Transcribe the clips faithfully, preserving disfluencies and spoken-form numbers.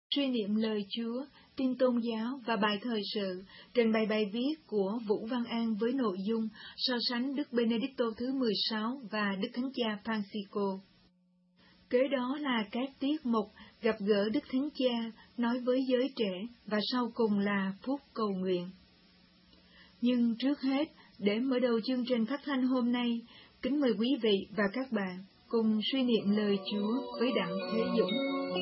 Suy niệm lời Chúa, tin tôn giáo và bài thời sự, trình bày bài viết của Vũ Văn An với nội dung so sánh Đức Benedicto thứ mười sáu và Đức Thánh Cha Francisco. Kế đó là các tiết mục gặp gỡ Đức Thánh Cha, nói với giới trẻ và sau cùng là phút cầu nguyện. Nhưng trước hết, để mở đầu chương trình phát thanh hôm nay, kính mời quý vị và các bạn cùng suy niệm lời Chúa với Đặng Thế Dũng.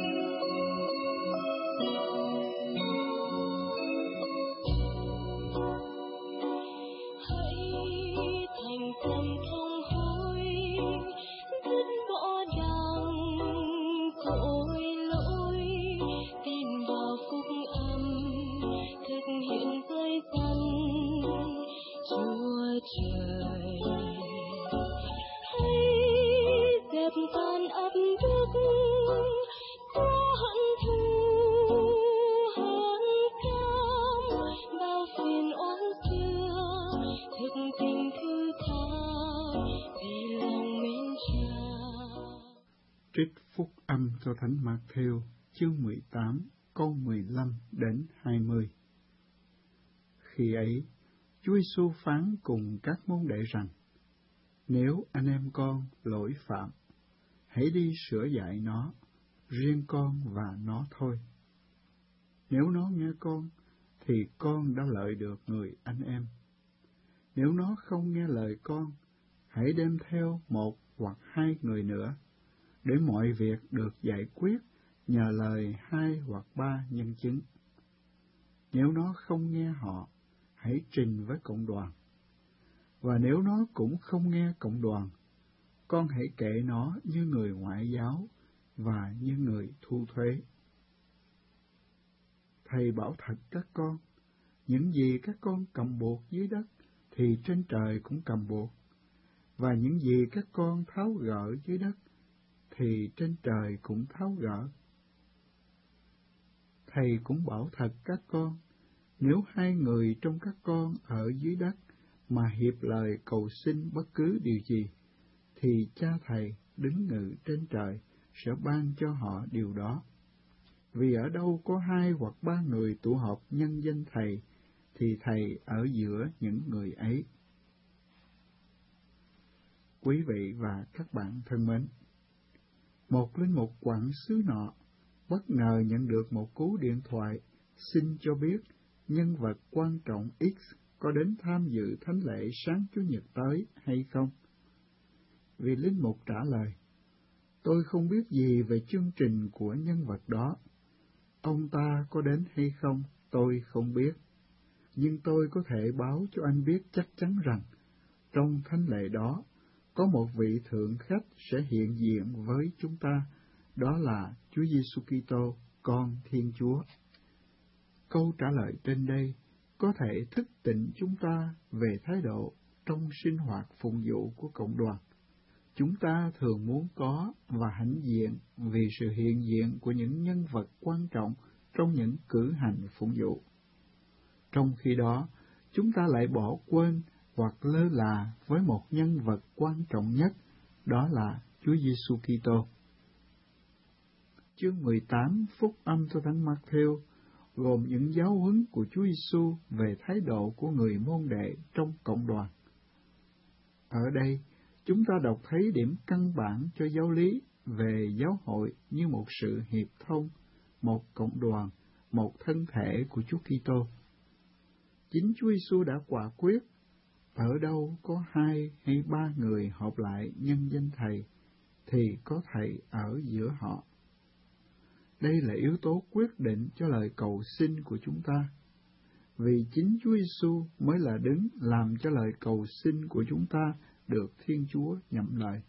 Tan ấp đức có hận thù hờn cam, bao phiền oán xưa thực tình thứ tha vì lòng mến Cha. Trích phúc âm cho Thánh Mạc-thêu chương mười tám câu mười lăm đến hai mươi. Khi ấy, Chúa Giêsu phán cùng các môn đệ rằng: Nếu anh em con lỗi phạm, hãy đi sửa dạy nó, riêng con và nó thôi. Nếu nó nghe con, thì con đã lợi được người anh em. Nếu nó không nghe lời con, hãy đem theo một hoặc hai người nữa, để mọi việc được giải quyết nhờ lời hai hoặc ba nhân chứng. Nếu nó không nghe họ, hãy trình với cộng đoàn. Và nếu nó cũng không nghe cộng đoàn, con hãy kệ nó như người ngoại giáo và như người thu thuế. Thầy bảo thật các con, những gì các con cầm buộc dưới đất thì trên trời cũng cầm buộc, và những gì các con tháo gỡ dưới đất thì trên trời cũng tháo gỡ. Thầy cũng bảo thật các con, nếu hai người trong các con ở dưới đất mà hiệp lời cầu xin bất cứ điều gì, thì Cha Thầy đứng ngự trên trời sẽ ban cho họ điều đó. Vì ở đâu có hai hoặc ba người tụ họp nhân danh Thầy, thì Thầy ở giữa những người ấy. Quý vị và các bạn thân mến, một linh mục quản xứ nọ bất ngờ nhận được một cú điện thoại xin cho biết nhân vật quan trọng X có đến tham dự thánh lễ sáng Chủ nhật tới hay không. Vị linh mục trả lời: Tôi không biết gì về chương trình của nhân vật đó. Ông ta có đến hay không, tôi không biết. Nhưng tôi có thể báo cho anh biết chắc chắn rằng, trong thánh lễ đó, có một vị thượng khách sẽ hiện diện với chúng ta, đó là Chúa Giêsu Kitô, con Thiên Chúa. Câu trả lời trên đây có thể thức tỉnh chúng ta về thái độ trong sinh hoạt phụng vụ của cộng đoàn. Chúng ta thường muốn có và hãnh diện vì sự hiện diện của những nhân vật quan trọng trong những cử hành phụng vụ. Trong khi đó, chúng ta lại bỏ quên hoặc lơ là với một nhân vật quan trọng nhất, đó là Chúa Giêsu Kitô. Chương mười tám phúc âm cho Thánh Mạc-thêu gồm những giáo huấn của Chúa Giêsu về thái độ của người môn đệ trong cộng đoàn. Ở đây, chúng ta đọc thấy điểm căn bản cho giáo lý về giáo hội như một sự hiệp thông, một cộng đoàn, một thân thể của Chúa Kitô. Chính Chúa Giêsu đã quả quyết, ở đâu có hai hay ba người họp lại nhân danh Thầy, thì có Thầy ở giữa họ. Đây là yếu tố quyết định cho lời cầu xin của chúng ta, vì chính Chúa Giêsu mới là đứng làm cho lời cầu xin của chúng ta được Thiên Chúa nhậm lời.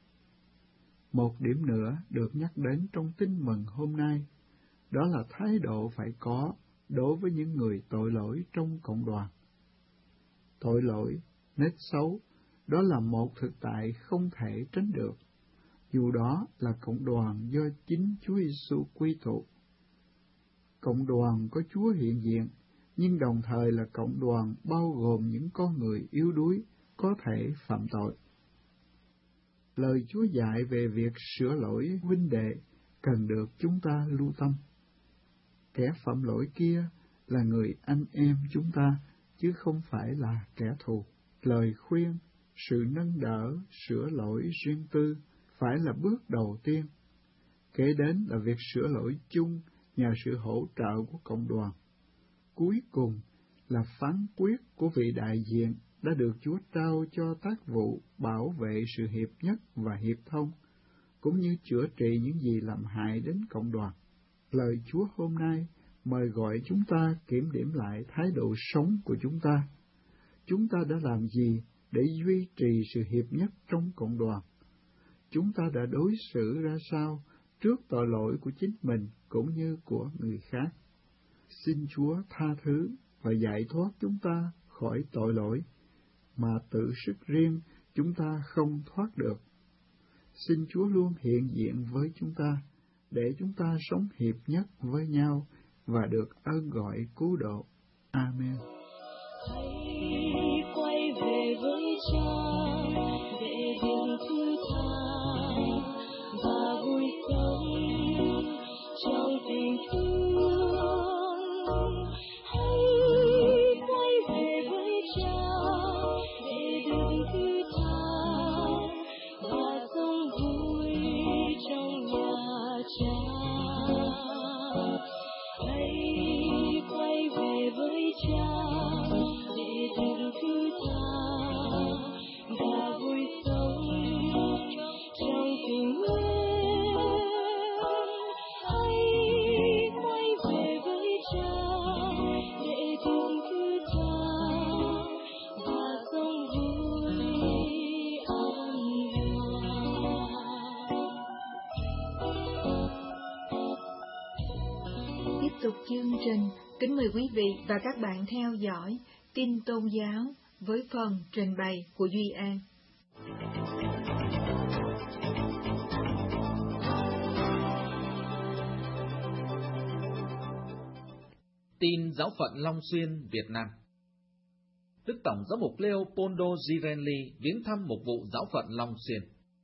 Một điểm nữa được nhắc đến trong tin mừng hôm nay, đó là thái độ phải có đối với những người tội lỗi trong cộng đoàn. Tội lỗi, nết xấu, đó là một thực tại không thể tránh được, dù đó là cộng đoàn do chính Chúa Giêsu quy tụ. Cộng đoàn có Chúa hiện diện, nhưng đồng thời là cộng đoàn bao gồm những con người yếu đuối, có thể phạm tội. Lời Chúa dạy về việc sửa lỗi huynh đệ cần được chúng ta lưu tâm. kẻ phạm lỗi kia là người anh em chúng ta, chứ không phải là kẻ thù. Lời khuyên, sự nâng đỡ, sửa lỗi riêng tư phải là bước đầu tiên. Kế đến là việc sửa lỗi chung nhờ sự hỗ trợ của cộng đoàn. Cuối cùng là phán quyết của vị đại diện đã được Chúa trao cho tác vụ bảo vệ sự hiệp nhất và hiệp thông, cũng như chữa trị những gì làm hại đến cộng đoàn. Lời Chúa hôm nay mời gọi chúng ta kiểm điểm lại thái độ sống của chúng ta. Chúng ta đã làm gì để duy trì sự hiệp nhất trong cộng đoàn? Chúng ta đã đối xử ra sao trước tội lỗi của chính mình cũng như của người khác? Xin Chúa tha thứ và giải thoát chúng ta khỏi tội lỗi mà tự sức riêng chúng ta không thoát được. Xin Chúa luôn hiện diện với chúng ta, để chúng ta sống hiệp nhất với nhau và được ơn gọi cứu độ. Amen. Hãy quay về với Cha để được thứ tha và vui sống trong tình thương. Hãy quay về với Cha để được thứ tha và sống vui trong nhà Cha. Hãy quay về với Cha để được thứ tha và vui sống trong tình yêu. Hãy quay về với Cha để được thứ tha và sống vui an hòa. Tiếp tục chương trình, kính mời quý vị và các bạn theo dõi tin tôn giáo với phần trình bày của Duy An. Tin giáo phận Long Xuyên, Việt Nam. Đức Tổng giám mục Leopoldo Girelli viếng thăm một vụ giáo phận Long Xuyên.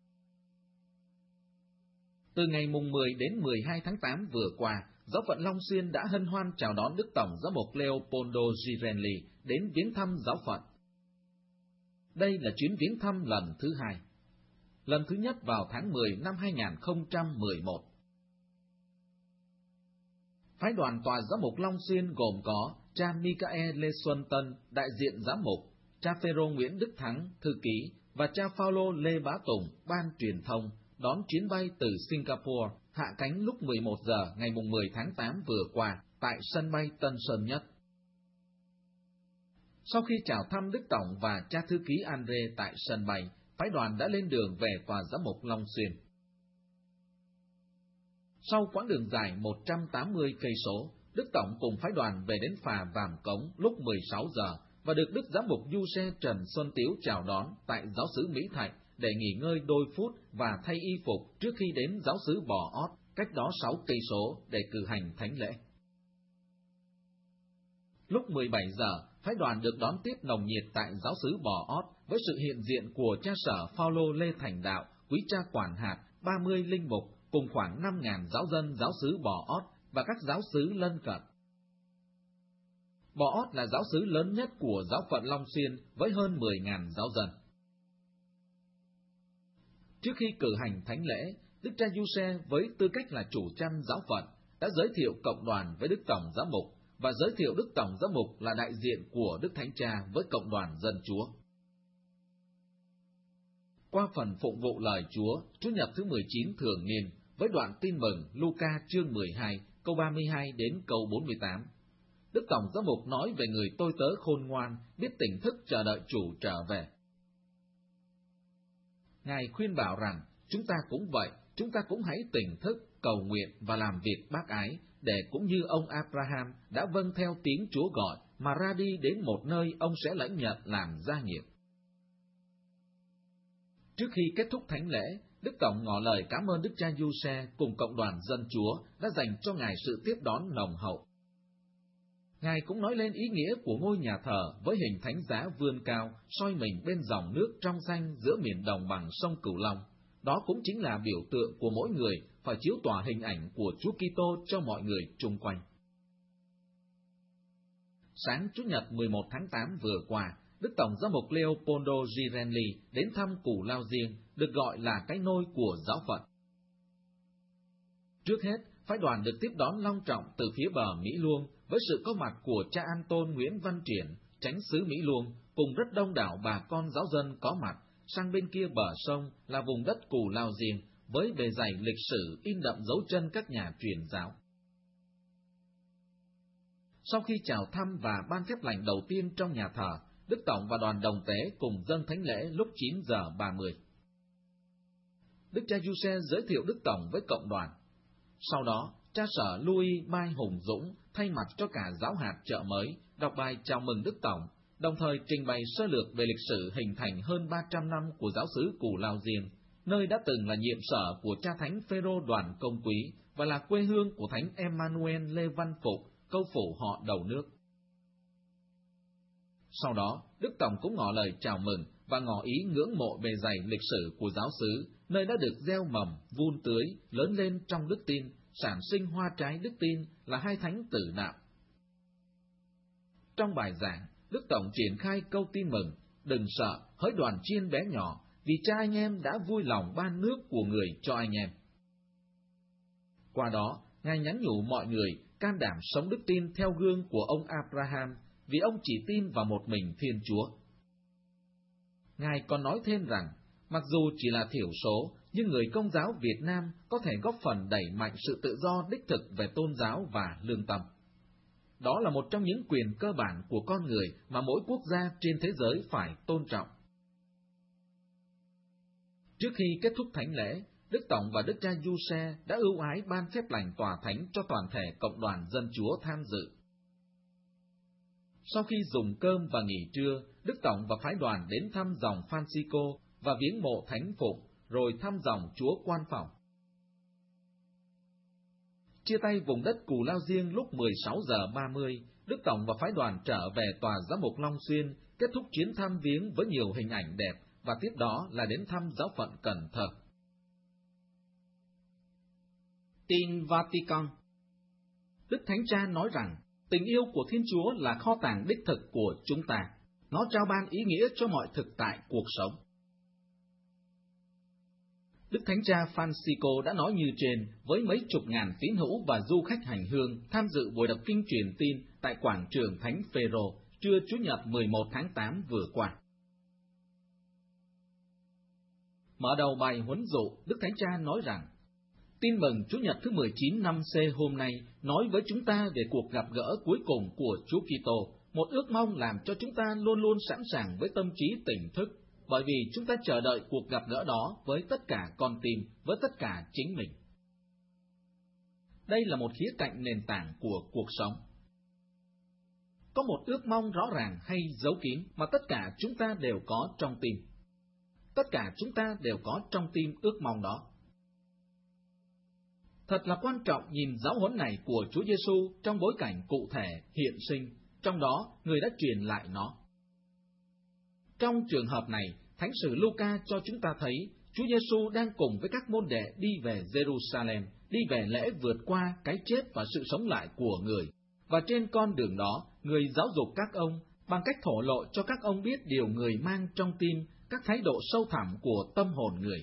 Từ ngày mùng mười đến mười hai tháng tám vừa qua, giáo phận Long Xuyên đã hân hoan chào đón Đức Tổng giám mục Leopoldo Girelli đến viếng thăm giáo phận. Đây là chuyến viếng thăm lần thứ hai. Lần thứ nhất vào tháng mười năm hai nghìn không trăm mười một. Phái đoàn tòa giám mục Long Xuyên gồm có cha Michael Lê Xuân Tân, đại diện giám mục, cha Phêrô Nguyễn Đức Thắng, thư ký, và cha Phaolô Lê Bá Tùng, ban truyền thông, đón chuyến bay từ Singapore, hạ cánh lúc mười một giờ ngày mười tháng tám vừa qua tại sân bay Tân Sơn Nhất. Sau khi chào thăm Đức Tổng và cha thư ký Andre tại sân bay, phái đoàn đã lên đường về tòa giám mục Long Xuyên. Sau quãng đường dài một trăm tám mươi cây số, Đức Tổng cùng phái đoàn về đến phà Vàm Cống lúc mười sáu giờ và được Đức Giám mục Du Xe Trần Xuân Tiếu chào đón tại giáo xứ Mỹ Thạnh để nghỉ ngơi đôi phút và thay y phục trước khi đến giáo xứ Bò Ót, cách đó sáu cây số để cử hành thánh lễ. Lúc mười bảy giờ, phái đoàn được đón tiếp nồng nhiệt tại giáo xứ Bò Ót với sự hiện diện của cha sở Phaolô Lê Thành Đạo, quý cha quản hạt, ba mươi linh mục cùng khoảng năm nghìn giáo dân giáo xứ Bò Ót và các giáo xứ lân cận. Bò Ót là giáo xứ lớn nhất của giáo phận Long Xuyên với hơn mười nghìn giáo dân. Trước khi cử hành thánh lễ, Đức cha Du Xe với tư cách là chủ chăn giáo phận đã giới thiệu cộng đoàn với Đức Tổng giám mục và giới thiệu Đức Tổng giám mục là đại diện của Đức Thánh Cha với cộng đoàn dân Chúa. Qua phần phụng vụ lời Chúa, Chủ nhật thứ mười chín thường niên, với đoạn tin mừng Luca chương mười hai, câu ba mươi hai đến câu bốn mươi tám, Đức Tổng giám mục nói về người tôi tớ khôn ngoan, biết tỉnh thức chờ đợi chủ trở về. Ngài khuyên bảo rằng, chúng ta cũng vậy, chúng ta cũng hãy tỉnh thức, cầu nguyện và làm việc bác ái, để cũng như ông Abraham đã vâng theo tiếng Chúa gọi, mà ra đi đến một nơi ông sẽ lãnh nhận làm gia nghiệp. Trước khi kết thúc thánh lễ, Đức Tổng ngỏ lời cảm ơn Đức cha Du Xe cùng cộng đoàn dân Chúa đã dành cho Ngài sự tiếp đón nồng hậu. Ngài cũng nói lên ý nghĩa của ngôi nhà thờ với hình thánh giá vươn cao, soi mình bên dòng nước trong xanh giữa miền đồng bằng sông Cửu Long. Đó cũng chính là biểu tượng của mỗi người phải chiếu tỏa hình ảnh của Chúa Kitô cho mọi người chung quanh. Sáng Chủ nhật mười một tháng tám vừa qua, Đức Tổng giám mục Leopoldo Girelli đến thăm Cù Lao Riêng, được gọi là cái nôi của giáo phận. Trước hết, phái đoàn được tiếp đón long trọng từ phía bờ Mỹ Luông với sự có mặt của cha An-tôn Nguyễn Văn Triển, chánh xứ Mỹ Luông, cùng rất đông đảo bà con giáo dân có mặt. Sang bên kia bờ sông là vùng đất Cù Lao Riêng, với bề dày lịch sử in đậm dấu chân các nhà truyền giáo. Sau khi chào thăm và ban phép lành đầu tiên trong nhà thờ, Đức Tổng và đoàn đồng tế cùng dâng thánh lễ lúc chín giờ ba mươi. Đức cha Giuse giới thiệu Đức Tổng với cộng đoàn. Sau đó, cha sở Louis Mai Hùng Dũng thay mặt cho cả giáo hạt Chợ Mới đọc bài chào mừng Đức Tổng, đồng thời trình bày sơ lược về lịch sử hình thành hơn ba trăm năm của giáo xứ Cù Lao Riêng, nơi đã từng là nhiệm sở của cha thánh Phêrô Đoàn Công Quý và là quê hương của thánh Emmanuel Lê Văn Phục, câu phủ họ đầu nước. Sau đó, Đức Tổng cũng ngỏ lời chào mừng và ngỏ ý ngưỡng mộ bề dày lịch sử của giáo xứ, nơi đã được gieo mầm, vun tưới, lớn lên trong đức tin, sản sinh hoa trái đức tin là hai thánh tử đạo. Trong bài giảng, Đức Tổng triển khai câu tin mừng: đừng sợ, hỡi đoàn chiên bé nhỏ, vì cha anh em đã vui lòng ban nước của người cho anh em. Qua đó, Ngài nhắn nhủ mọi người can đảm sống đức tin theo gương của ông Abraham, vì ông chỉ tin vào một mình Thiên Chúa. Ngài còn nói thêm rằng, mặc dù chỉ là thiểu số, nhưng người Công giáo Việt Nam có thể góp phần đẩy mạnh sự tự do đích thực về tôn giáo và lương tâm. Đó là một trong những quyền cơ bản của con người mà mỗi quốc gia trên thế giới phải tôn trọng. Trước khi kết thúc thánh lễ, Đức Tổng và Đức cha Giuse đã ưu ái ban phép lành tòa thánh cho toàn thể cộng đoàn dân Chúa tham dự. Sau khi dùng cơm và nghỉ trưa, Đức Tổng và phái đoàn đến thăm dòng Francisco và viếng mộ Thánh Phụng, rồi thăm dòng Chúa Quan Phòng. Chia tay vùng đất Cù Lao Riêng lúc mười sáu giờ ba mươi, Đức Tổng và phái đoàn trở về tòa giám mục Long Xuyên, kết thúc chuyến thăm viếng với nhiều hình ảnh đẹp, và tiếp đó là đến thăm giáo phận Cần Thơ. Tin Vatican. Đức Thánh Cha nói rằng, tình yêu của Thiên Chúa là kho tàng đích thực của chúng ta. Nó trao ban ý nghĩa cho mọi thực tại cuộc sống. Đức Thánh Cha Francisco đã nói như trên với mấy chục ngàn tín hữu và du khách hành hương tham dự buổi đọc kinh truyền tin tại quảng trường Thánh Phêrô trưa Chủ nhật mười một tháng tám vừa qua. Mở đầu bài huấn dụ, Đức Thánh Cha nói rằng, tin mừng Chủ nhật thứ mười chín năm C hôm nay nói với chúng ta về cuộc gặp gỡ cuối cùng của Chúa Kitô, một ước mong làm cho chúng ta luôn luôn sẵn sàng với tâm trí tỉnh thức, bởi vì chúng ta chờ đợi cuộc gặp gỡ đó với tất cả con tim, với tất cả chính mình. Đây là một khía cạnh nền tảng của cuộc sống. Có một ước mong rõ ràng hay giấu kín mà tất cả chúng ta đều có trong tim. Tất cả chúng ta đều có trong tim ước mong đó. Thật là quan trọng nhìn giáo huấn này của Chúa Giêsu trong bối cảnh cụ thể, hiện sinh, trong đó người đã truyền lại nó. Trong trường hợp này, Thánh sử Luca cho chúng ta thấy Chúa Giêsu đang cùng với các môn đệ đi về Jerusalem, đi về lễ vượt qua cái chết và sự sống lại của người. Và trên con đường đó, người giáo dục các ông bằng cách thổ lộ cho các ông biết điều người mang trong tim, các thái độ sâu thẳm của tâm hồn người.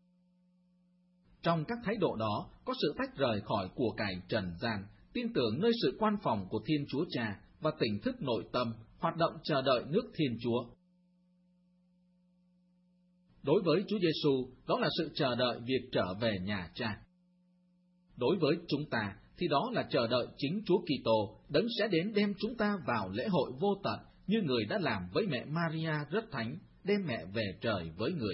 Trong các thái độ đó có sự tách rời khỏi của cải trần gian, tin tưởng nơi sự quan phòng của Thiên Chúa Cha và tỉnh thức nội tâm, hoạt động chờ đợi nước Thiên Chúa. Đối với Chúa Giêsu, đó là sự chờ đợi việc trở về nhà Cha. Đối với chúng ta thì đó là chờ đợi chính Chúa Kitô, đấng sẽ đến đem chúng ta vào lễ hội vô tận như người đã làm với mẹ Maria rất thánh, đem mẹ về trời với người.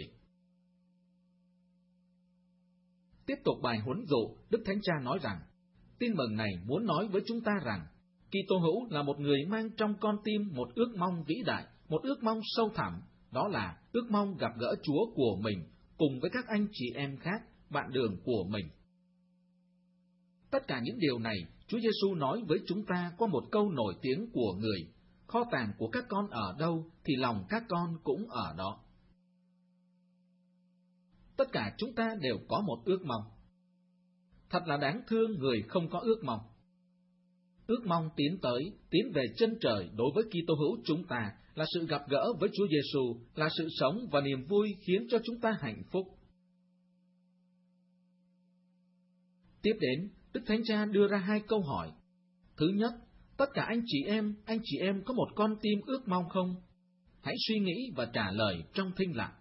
Tiếp tục bài huấn dụ, Đức Thánh Cha nói rằng, tin mừng này muốn nói với chúng ta rằng, Kitô hữu là một người mang trong con tim một ước mong vĩ đại, một ước mong sâu thẳm, đó là ước mong gặp gỡ Chúa của mình, cùng với các anh chị em khác, bạn đường của mình. Tất cả những điều này, Chúa Giêsu nói với chúng ta qua một câu nổi tiếng của người, kho tàng của các con ở đâu, thì lòng các con cũng ở đó. Tất cả chúng ta đều có một ước mong. Thật là đáng thương người không có ước mong. Ước mong tiến tới, tiến về chân trời đối với Kitô hữu chúng ta là sự gặp gỡ với Chúa Giêsu, là sự sống và niềm vui khiến cho chúng ta hạnh phúc. Tiếp đến, Đức Thánh Cha đưa ra hai câu hỏi. Thứ nhất, tất cả anh chị em, anh chị em có một con tim ước mong không? Hãy suy nghĩ và trả lời trong thinh lặng.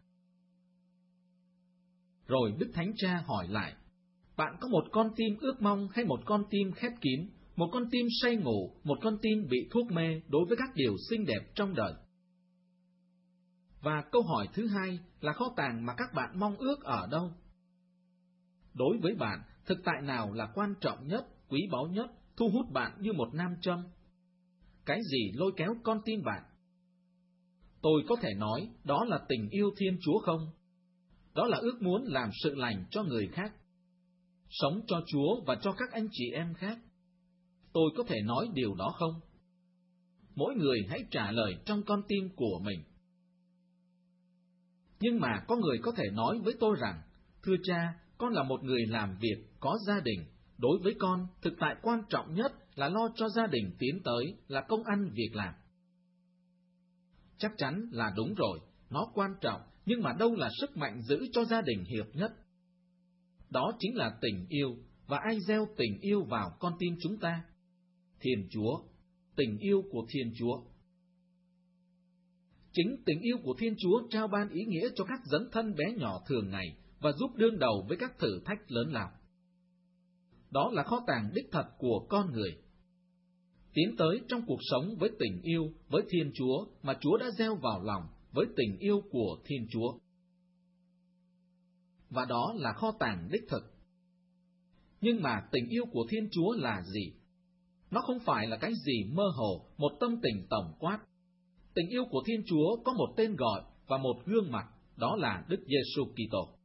Rồi Đức Thánh Cha hỏi lại, bạn có một con tim ước mong hay một con tim khép kín, một con tim say ngủ, một con tim bị thuốc mê đối với các điều xinh đẹp trong đời? Và câu hỏi thứ hai là kho tàng mà các bạn mong ước ở đâu? Đối với bạn, thực tại nào là quan trọng nhất, quý báu nhất, thu hút bạn như một nam châm? Cái gì lôi kéo con tim bạn? Tôi có thể nói đó là tình yêu Thiên Chúa không? Đó là ước muốn làm sự lành cho người khác, sống cho Chúa và cho các anh chị em khác. Tôi có thể nói điều đó không? Mỗi người hãy trả lời trong con tim của mình. Nhưng mà có người có thể nói với tôi rằng, thưa cha, con là một người làm việc, có gia đình. Đối với con, thực tại quan trọng nhất là lo cho gia đình tiến tới, là công ăn việc làm. Chắc chắn là đúng rồi, nó quan trọng, nhưng mà đâu là sức mạnh giữ cho gia đình hiệp nhất? Đó chính là tình yêu, và ai gieo tình yêu vào con tim chúng ta? Thiên Chúa, tình yêu của Thiên Chúa. Chính tình yêu của Thiên Chúa trao ban ý nghĩa cho các dấn thân bé nhỏ thường ngày và giúp đương đầu với các thử thách lớn lao. Đó là kho tàng đích thật của con người. Tiến tới trong cuộc sống với tình yêu với Thiên Chúa mà Chúa đã gieo vào lòng, với tình yêu của Thiên Chúa. Và đó là kho tàng đích thực. Nhưng mà tình yêu của Thiên Chúa là gì? Nó không phải là cái gì mơ hồ, một tâm tình tổng quát. Tình yêu của Thiên Chúa có một tên gọi và một gương mặt, đó là Đức Giêsu Kitô.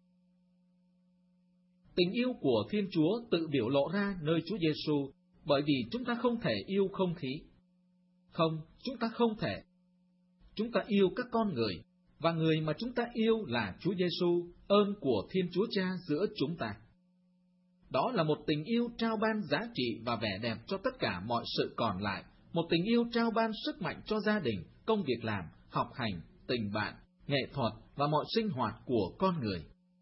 Tình yêu của Thiên Chúa tự biểu lộ ra nơi Chúa Giêsu, bởi vì chúng ta không thể yêu không khí. Không, chúng ta không thể. Chúng ta yêu các con người, và người mà chúng ta yêu là Chúa Giêsu, ơn của Thiên Chúa Cha giữa chúng ta. Đó là một tình yêu trao ban giá trị và vẻ đẹp cho tất cả mọi sự còn lại, một tình yêu trao ban sức mạnh cho gia đình, công việc làm, học hành, tình bạn, nghệ thuật và mọi sinh hoạt của con người.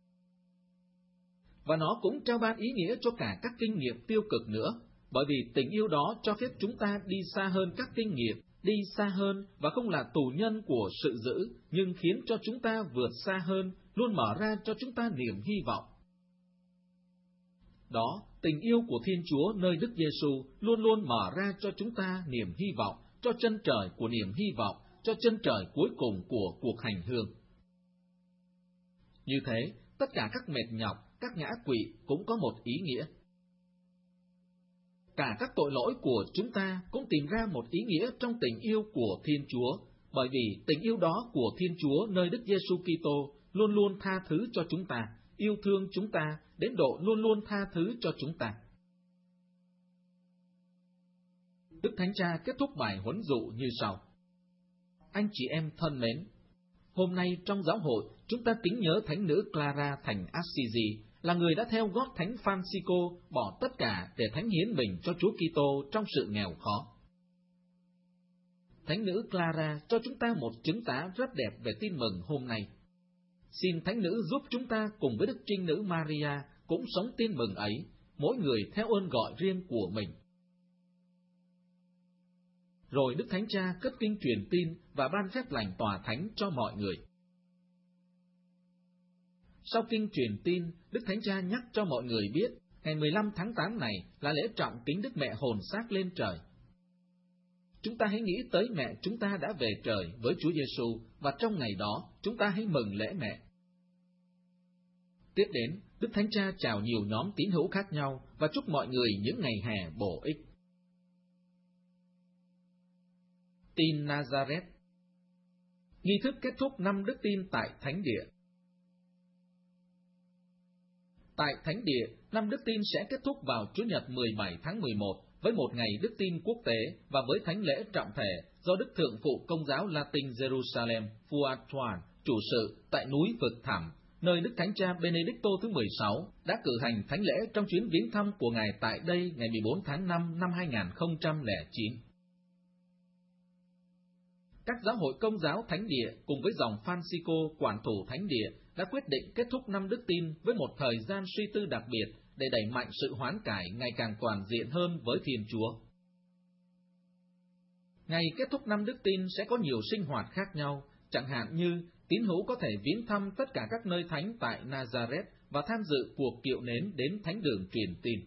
Và nó cũng trao ban ý nghĩa cho cả các kinh nghiệm tiêu cực nữa, bởi vì tình yêu đó cho phép chúng ta đi xa hơn các kinh nghiệm, đi xa hơn và không là tù nhân của sự dữ, nhưng khiến cho chúng ta vượt xa hơn, luôn mở ra cho chúng ta niềm hy vọng. Đó, tình yêu của Thiên Chúa nơi Đức Giêsu luôn luôn mở ra cho chúng ta niềm hy vọng, cho chân trời của niềm hy vọng, cho chân trời cuối cùng của cuộc hành hương. Như thế, tất cả các mệt nhọc, các ngã quỵ cũng có một ý nghĩa. Cả các tội lỗi của chúng ta cũng tìm ra một ý nghĩa trong tình yêu của Thiên Chúa, bởi vì tình yêu đó của Thiên Chúa nơi Đức Giêsu Kitô luôn luôn tha thứ cho chúng ta, yêu thương chúng ta đến độ luôn luôn tha thứ cho chúng ta. Đức Thánh Cha kết thúc bài huấn dụ như sau. Anh chị em thân mến, hôm nay trong giáo hội chúng ta kính nhớ Thánh nữ Clara thành Assisi, là người đã theo gót Thánh Francisco bỏ tất cả để thánh hiến mình cho Chúa Kitô trong sự nghèo khó. Thánh nữ Clara cho chúng ta một chứng tá rất đẹp về tin mừng hôm nay. Xin Thánh nữ giúp chúng ta cùng với Đức Trinh nữ Maria cũng sống tin mừng ấy, mỗi người theo ơn gọi riêng của mình. Rồi Đức Thánh Cha cất kinh truyền tin và ban phép lành tòa thánh cho mọi người. Sau kinh truyền tin, Đức Thánh Cha nhắc cho mọi người biết, ngày mười lăm tháng tám này là lễ trọng kính Đức Mẹ hồn xác lên trời. Chúng ta hãy nghĩ tới mẹ chúng ta đã về trời với Chúa Giêsu, và trong ngày đó chúng ta hãy mừng lễ mẹ. Tiếp đến, Đức Thánh Cha chào nhiều nhóm tín hữu khác nhau và chúc mọi người những ngày hè bổ ích. Tin Nazareth. Nghi thức kết thúc năm đức tin tại Thánh Địa. Tại Thánh Địa, năm đức tin sẽ kết thúc vào Chủ nhật mười bảy tháng mười một với một ngày đức tin quốc tế và với thánh lễ trọng thể do Đức Thượng phụ Công giáo Latin Jerusalem Fuad Chuan chủ sự tại núi Vực Thẳm, nơi Đức Thánh Cha Benedicto thứ mười sáu đã cử hành thánh lễ trong chuyến viếng thăm của Ngài tại đây ngày mười bốn tháng năm năm hai nghìn không trăm lẻ chín. Các giáo hội Công giáo Thánh Địa cùng với dòng Francisco quản thủ Thánh Địa đã quyết định kết thúc năm Đức Tin với một thời gian suy tư đặc biệt để đẩy mạnh sự hoán cải ngày càng toàn diện hơn với Thiên Chúa. Ngày kết thúc năm Đức Tin sẽ có nhiều sinh hoạt khác nhau, chẳng hạn như tín hữu có thể viếng thăm tất cả các nơi thánh tại Nazareth và tham dự cuộc kiệu nến đến thánh đường truyền tin.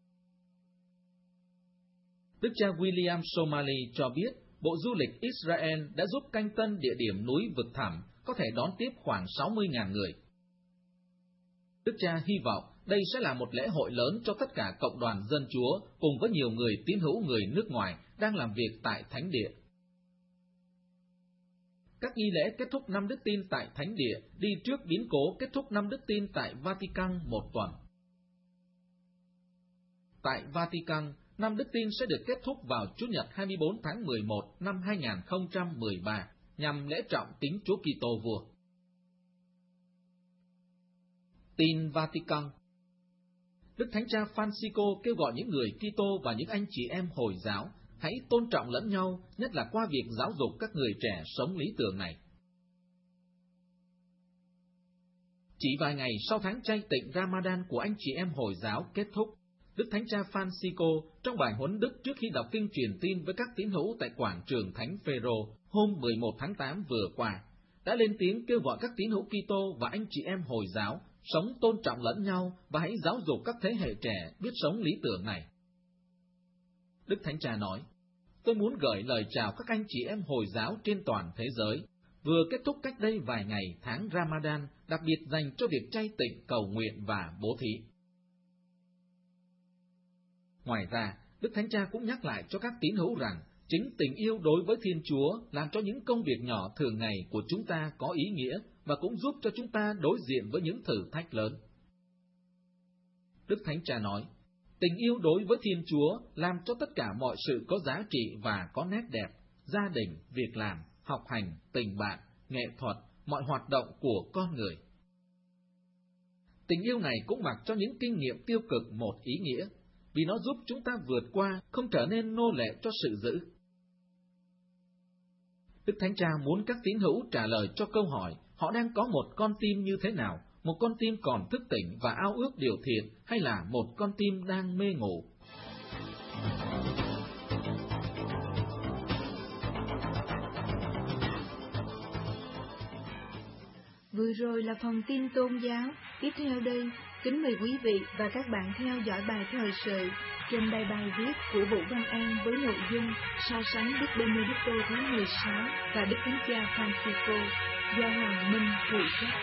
Đức cha William Somali cho biết, Bộ Du lịch Israel đã giúp canh tân địa điểm núi vực thẳm có thể đón tiếp khoảng sáu mươi nghìn người. Đức cha hy vọng đây sẽ là một lễ hội lớn cho tất cả cộng đoàn dân Chúa cùng với nhiều người tín hữu người nước ngoài đang làm việc tại Thánh Địa. Các nghi lễ kết thúc năm Đức Tin tại Thánh Địa đi trước biến cố kết thúc năm Đức Tin tại Vatican một tuần. Tại Vatican, năm Đức Tin sẽ được kết thúc vào Chủ nhật hai mươi bốn tháng mười một năm hai nghìn không trăm mười ba nhằm lễ trọng kính Chúa Kitô Vua. Tin Vatican. Đức Thánh Cha Francisco kêu gọi những người Kitô và những anh chị em Hồi giáo hãy tôn trọng lẫn nhau, nhất là qua việc giáo dục các người trẻ sống lý tưởng này. Chỉ vài ngày sau tháng chay tịnh Ramadan của anh chị em Hồi giáo kết thúc, Đức Thánh Cha Francisco trong bài huấn đức trước khi đọc kinh truyền tin với các tín hữu tại quảng trường Thánh Phêrô hôm mười một tháng tám vừa qua, đã lên tiếng kêu gọi các tín hữu Kitô và anh chị em Hồi giáo sống tôn trọng lẫn nhau và hãy giáo dục các thế hệ trẻ biết sống lý tưởng này. Đức Thánh Cha nói, tôi muốn gửi lời chào các anh chị em Hồi giáo trên toàn thế giới, vừa kết thúc cách đây vài ngày tháng Ramadan đặc biệt dành cho việc chay tịnh, cầu nguyện và bố thí. Ngoài ra, Đức Thánh Cha cũng nhắc lại cho các tín hữu rằng chính tình yêu đối với Thiên Chúa làm cho những công việc nhỏ thường ngày của chúng ta có ý nghĩa và cũng giúp cho chúng ta đối diện với những thử thách lớn. Đức Thánh Cha nói, tình yêu đối với Thiên Chúa làm cho tất cả mọi sự có giá trị và có nét đẹp, gia đình, việc làm, học hành, tình bạn, nghệ thuật, mọi hoạt động của con người. Tình yêu này cũng mặc cho những kinh nghiệm tiêu cực một ý nghĩa, vì nó giúp chúng ta vượt qua, không trở nên nô lệ cho sự dữ. Đức Thánh Cha muốn các tín hữu trả lời cho câu hỏi họ đang có một con tim như thế nào, một con tim còn thức tỉnh và ao ước điều thiện hay là một con tim đang mê ngủ. Vừa rồi là phần tin tôn giáo. Tiếp theo đây, kính mời quý vị và các bạn theo dõi bài thời sự trên bài bài viết của Vũ Văn An với nội dung so sánh Đức Benedicto thứ mười sáu và Đức Thánh Cha Francisco do Hoàng Minh phụ trách.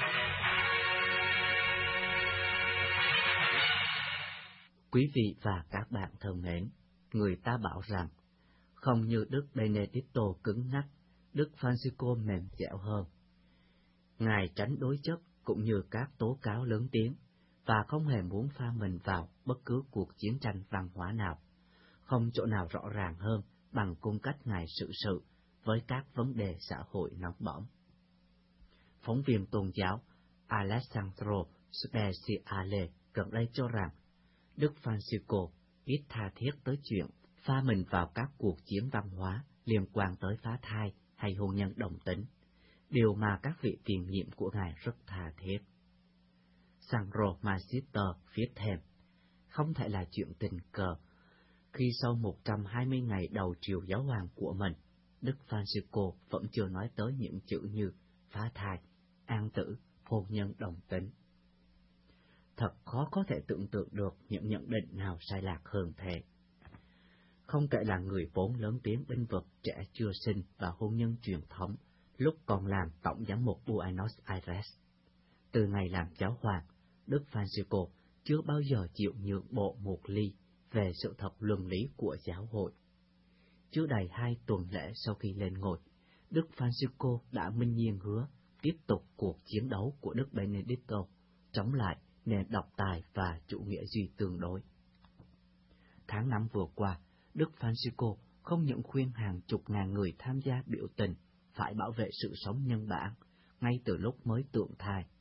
Quý vị và các bạn thân mến, người ta bảo rằng không như Đức Benedicto cứng nhắc, Đức Francisco mềm dẻo hơn. Ngài tránh đối chất cũng như các tố cáo lớn tiếng, và không hề muốn pha mình vào bất cứ cuộc chiến tranh văn hóa nào. Không chỗ nào rõ ràng hơn bằng cung cách Ngài xử sự với các vấn đề xã hội nóng bỏng. Phóng viên tôn giáo Alessandro Speciale gần đây cho rằng Đức Francisco ít tha thiết tới chuyện pha mình vào các cuộc chiến văn hóa liên quan tới phá thai hay hôn nhân đồng tính, điều mà các vị tiền nhiệm của Ngài rất tha thiết. Sandro Magister viết thêm, không thể là chuyện tình cờ, khi sau một trăm hai mươi ngày đầu triều giáo hoàng của mình, Đức Francisco vẫn chưa nói tới những chữ như phá thai, an tử, hôn nhân đồng tính. Thật khó có thể tưởng tượng được những nhận định nào sai lạc hơn thế. Không kể là người vốn lớn tiếng bênh vực trẻ chưa sinh và hôn nhân truyền thống, lúc còn làm tổng giám mục Buenos Aires. Từ ngày làm giáo hoàng, Đức Francisco chưa bao giờ chịu nhượng bộ một ly về sự thật luân lý của giáo hội. Chưa đầy hai tuần lễ sau khi lên ngôi, Đức Francisco đã minh nhiên hứa tiếp tục cuộc chiến đấu của Đức Benedicto, chống lại nền độc tài và chủ nghĩa duy tương đối. Tháng năm vừa qua, Đức Francisco không những khuyên hàng chục ngàn người tham gia biểu tình phải bảo vệ sự sống nhân bản ngay từ lúc mới tượng thai,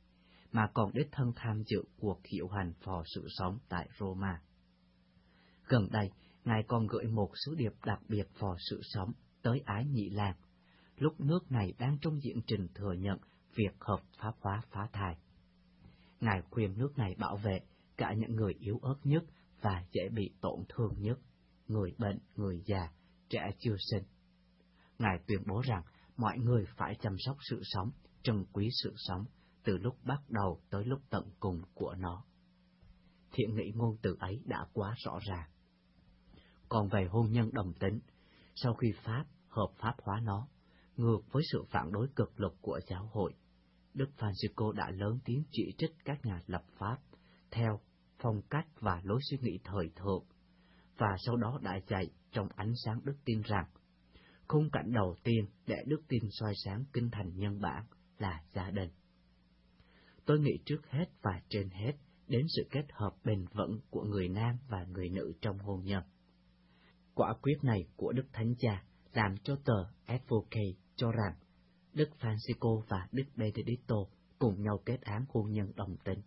mà còn đích thân tham dự cuộc diễu hành phò sự sống tại Roma. Gần đây, Ngài còn gửi một sứ điệp đặc biệt phò sự sống tới Ái Nhĩ Lan, lúc nước này đang trong diễn trình thừa nhận việc hợp pháp hóa phá thai. Ngài khuyên nước này bảo vệ cả những người yếu ớt nhất và dễ bị tổn thương nhất, người bệnh, người già, trẻ chưa sinh. Ngài tuyên bố rằng mọi người phải chăm sóc sự sống, trân quý sự sống, từ lúc bắt đầu tới lúc tận cùng của nó. Thiện nghĩ ngôn từ ấy đã quá rõ ràng. Còn về hôn nhân đồng tính, sau khi Pháp hợp pháp hóa nó, ngược với sự phản đối cực lực của giáo hội, Đức Francisco đã lớn tiếng chỉ trích các nhà lập pháp theo phong cách và lối suy nghĩ thời thượng, và sau đó đã dạy trong ánh sáng đức tin rằng khung cảnh đầu tiên để đức tin soi sáng kinh thành nhân bản là gia đình. Tôi nghĩ trước hết và trên hết đến sự kết hợp bền vững của người nam và người nữ trong hôn nhân. Quả quyết này của Đức Thánh Cha làm cho tờ Advocate cho rằng Đức Francisco và Đức Benedicto cùng nhau kết án hôn nhân đồng tính.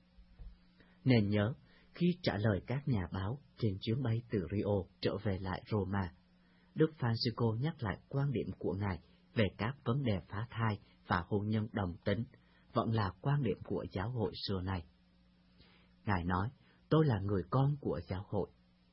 Nên nhớ, khi trả lời các nhà báo trên chuyến bay từ Rio trở về lại Roma, Đức Francisco nhắc lại quan điểm của Ngài về các vấn đề phá thai và hôn nhân đồng tính, vẫn là quan điểm của giáo hội xưa này. Ngài nói, tôi là người con của giáo hội.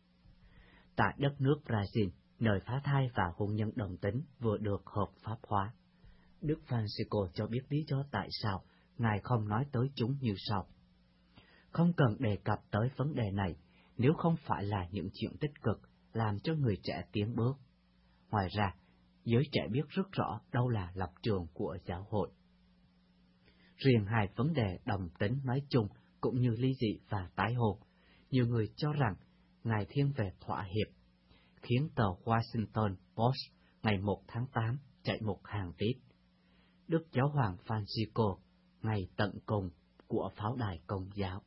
Tại đất nước Brazil, nơi phá thai và hôn nhân đồng tính vừa được hợp pháp hóa, Đức Francisco cho biết lý do tại sao Ngài không nói tới chúng như sau. Không cần đề cập tới vấn đề này nếu không phải là những chuyện tích cực làm cho người trẻ tiến bước. Ngoài ra, giới trẻ biết rất rõ đâu là lập trường của giáo hội. Riêng hai vấn đề đồng tính nói chung cũng như ly dị và tái hôn, nhiều người cho rằng Ngài thiên về thỏa hiệp, khiến tờ Washington Post ngày một tháng tám chạy một hàng tít. Đức Giáo hoàng Francisco, ngày tận cùng của pháo đài Công giáo.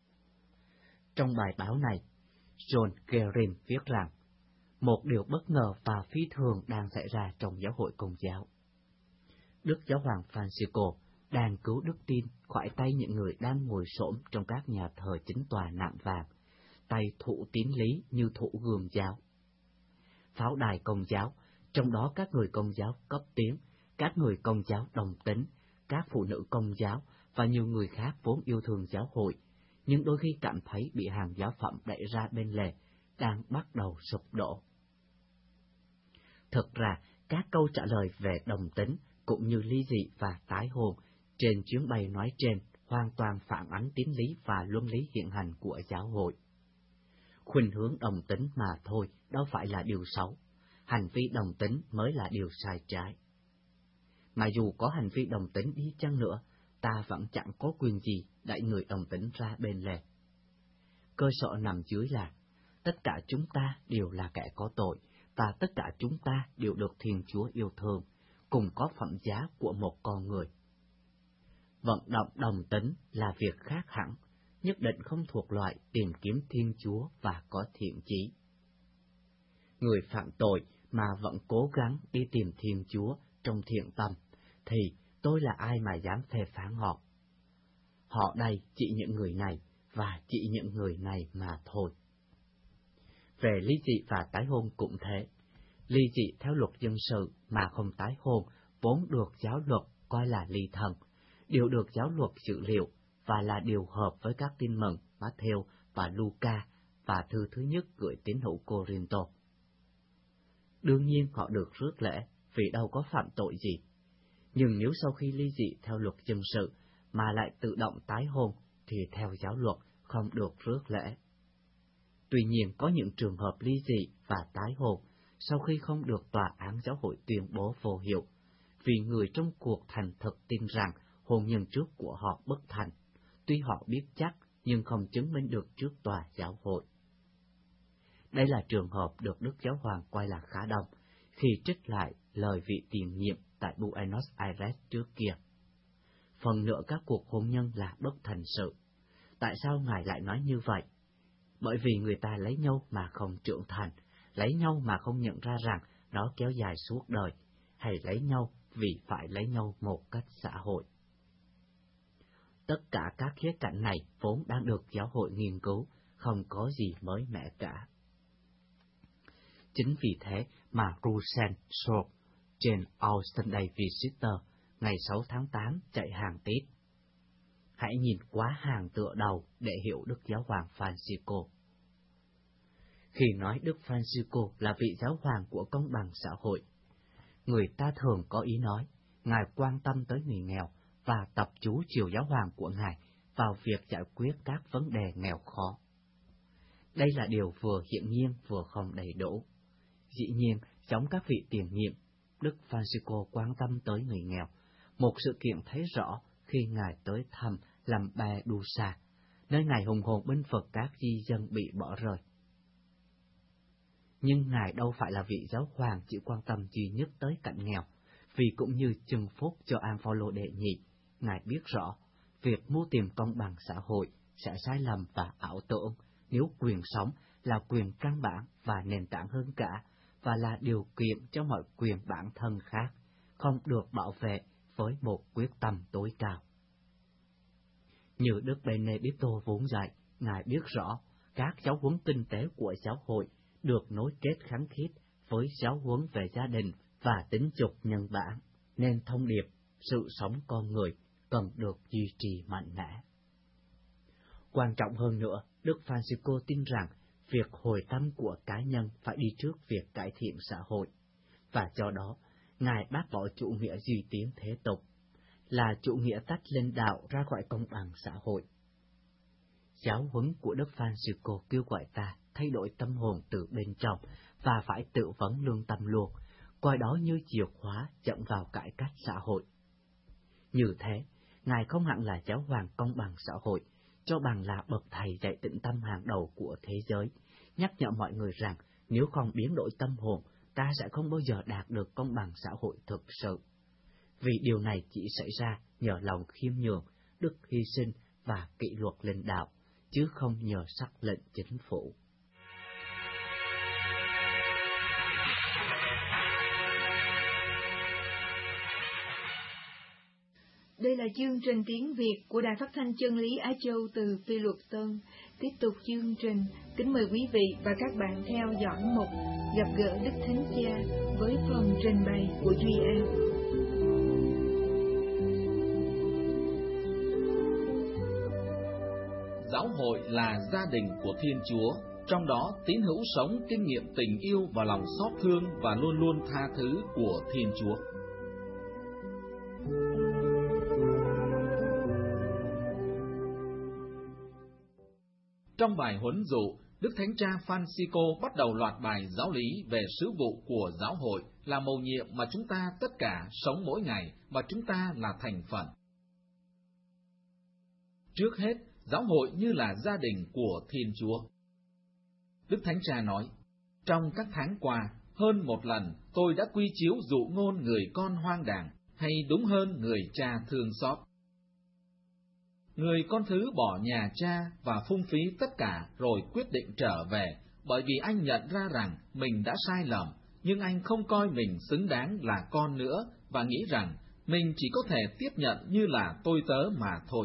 Trong bài báo này, John Guerin viết rằng, một điều bất ngờ và phi thường đang xảy ra trong giáo hội Công giáo. Đức Giáo hoàng Francisco đang cứu đức tin khỏi tay những người đang ngồi xổm trong các nhà thờ chính tòa nạm vàng, tay thụ tín lý như thụ gươm giáo. Pháo đài Công giáo, trong đó các người Công giáo cấp tiến, các người Công giáo đồng tính, các phụ nữ Công giáo và nhiều người khác vốn yêu thương giáo hội, nhưng đôi khi cảm thấy bị hàng giáo phẩm đẩy ra bên lề, đang bắt đầu sụp đổ. Thực ra, các câu trả lời về đồng tính cũng như ly dị và tái hôn trên chuyến bay nói trên hoàn toàn phản ánh tín lý và luân lý hiện hành của giáo hội. Khuynh hướng đồng tính mà thôi đâu phải là điều xấu, hành vi đồng tính mới là điều sai trái. Mà dù có hành vi đồng tính đi chăng nữa, ta vẫn chẳng có quyền gì đẩy người đồng tính ra bên lề. Cơ sở nằm dưới là, tất cả chúng ta đều là kẻ có tội, và tất cả chúng ta đều được Thiên Chúa yêu thương, cùng có phẩm giá của một con người. Vận động đồng tính là việc khác hẳn, nhất định không thuộc loại tìm kiếm Thiên Chúa và có thiện chí. Người phạm tội mà vẫn cố gắng đi tìm Thiên Chúa trong thiện tâm, thì tôi là ai mà dám phê phán họ? Họ đây chỉ những người này, và chỉ những người này mà thôi. Về ly dị và tái hôn cũng thế. Ly dị theo luật dân sự mà không tái hôn vốn được giáo luật coi là ly thân, điều được giáo luật dự liệu và là điều hợp với các tin mừng Matthew và Luca và thư thứ nhất gửi tín hữu Cô-rinh-tô. Đương nhiên họ được rước lễ vì đâu có phạm tội gì. Nhưng nếu sau khi ly dị theo luật dân sự mà lại tự động tái hôn thì theo giáo luật không được rước lễ. Tuy nhiên có những trường hợp ly dị và tái hôn sau khi không được tòa án giáo hội tuyên bố vô hiệu, vì người trong cuộc thành thực tin rằng hôn nhân trước của họ bất thành, tuy họ biết chắc nhưng không chứng minh được trước tòa giáo hội. Đây là trường hợp được Đức Giáo hoàng coi là khá đông khi trích lại lời vị tiền nhiệm tại Buenos Aires trước kia. Phần nữa các cuộc hôn nhân là bất thành sự. Tại sao Ngài lại nói như vậy? Bởi vì người ta lấy nhau mà không trưởng thành, lấy nhau mà không nhận ra rằng nó kéo dài suốt đời, hay lấy nhau vì phải lấy nhau một cách xã hội. tất cả các khía cạnh này vốn đang được giáo hội nghiên cứu, không có gì mới mẻ cả. Chính vì thế mà Russell Short trên Our Sunday Visitor ngày sáu tháng tám chạy hàng tít. Hãy nhìn quá hàng tựa đầu để hiểu Đức Giáo hoàng Francisco. Khi nói Đức Francisco là vị giáo hoàng của công bằng xã hội, người ta thường có ý nói Ngài quan tâm tới người nghèo và tập chú chiều giáo hoàng của Ngài vào việc giải quyết các vấn đề nghèo khó. Đây là điều vừa hiển nhiên vừa không đầy đủ. Dĩ nhiên, giống các vị tiền nhiệm, Đức Francisco quan tâm tới người nghèo, một sự kiện thấy rõ khi Ngài tới thăm Lampedusa, nơi Ngài hùng hồn binh vực các di dân bị bỏ rơi. Nhưng Ngài đâu phải là vị giáo hoàng chỉ quan tâm duy nhất tới cảnh nghèo, vì cũng như chưng phúc cho An Phaolô đệ nhị, Ngài biết rõ việc mưu tìm công bằng xã hội sẽ sai lầm và ảo tưởng nếu quyền sống là quyền căn bản và nền tảng hơn cả, và là điều kiện cho mọi quyền bản thân khác, không được bảo vệ với một quyết tâm tối cao. Như Đức Benedicto vốn dạy, Ngài biết rõ các giáo huấn tinh tế của giáo hội được nối kết khăng khít với giáo huấn về gia đình và tính dục nhân bản, nên thông điệp sự sống con người cần được duy trì mạnh mẽ. Quan trọng hơn nữa, Đức Francisco tin rằng việc hồi tâm của cá nhân phải đi trước việc cải thiện xã hội, và do đó, Ngài bác bỏ chủ nghĩa duy tiến thế tục, là chủ nghĩa tách linh đạo ra khỏi công bằng xã hội. Giáo huấn của Đức Francisco kêu gọi ta thay đổi tâm hồn từ bên trong và phải tự vấn lương tâm luôn, coi đó như chìa khóa dẫn vào cải cách xã hội. Như thế, Ngài không hẳn là giáo hoàng công bằng xã hội, cho bằng là bậc thầy dạy tĩnh tâm hàng đầu của thế giới, nhắc nhở mọi người rằng nếu không biến đổi tâm hồn, ta sẽ không bao giờ đạt được công bằng xã hội thực sự. Vì điều này chỉ xảy ra nhờ lòng khiêm nhường, đức hy sinh và kỷ luật linh đạo, chứ không nhờ sắc lệnh chính phủ. Đây là chương trình tiếng Việt của Đài Phát thanh Chân lý Á Châu từ Phi Luật Tân. Tiếp tục chương trình, kính mời quý vị và các bạn theo dõi mục Gặp gỡ Đức Thánh Cha với phần trình bày của Duy An. Giáo hội là gia đình của Thiên Chúa, trong đó tín hữu sống kinh nghiệm tình yêu và lòng xót thương và luôn luôn tha thứ của Thiên Chúa. Trong bài huấn dụ, Đức Thánh Cha Francisco bắt đầu loạt bài giáo lý về sứ vụ của giáo hội là mầu nhiệm mà chúng ta tất cả sống mỗi ngày mà chúng ta là thành phần. Trước hết, giáo hội như là gia đình của Thiên Chúa. Đức Thánh Cha nói, trong các tháng qua, hơn một lần tôi đã quy chiếu dụ ngôn người con hoang đàng, hay đúng hơn người cha thương xót. Người con thứ bỏ nhà cha và phung phí tất cả rồi quyết định trở về, bởi vì anh nhận ra rằng mình đã sai lầm, nhưng anh không coi mình xứng đáng là con nữa và nghĩ rằng mình chỉ có thể tiếp nhận như là tôi tớ mà thôi.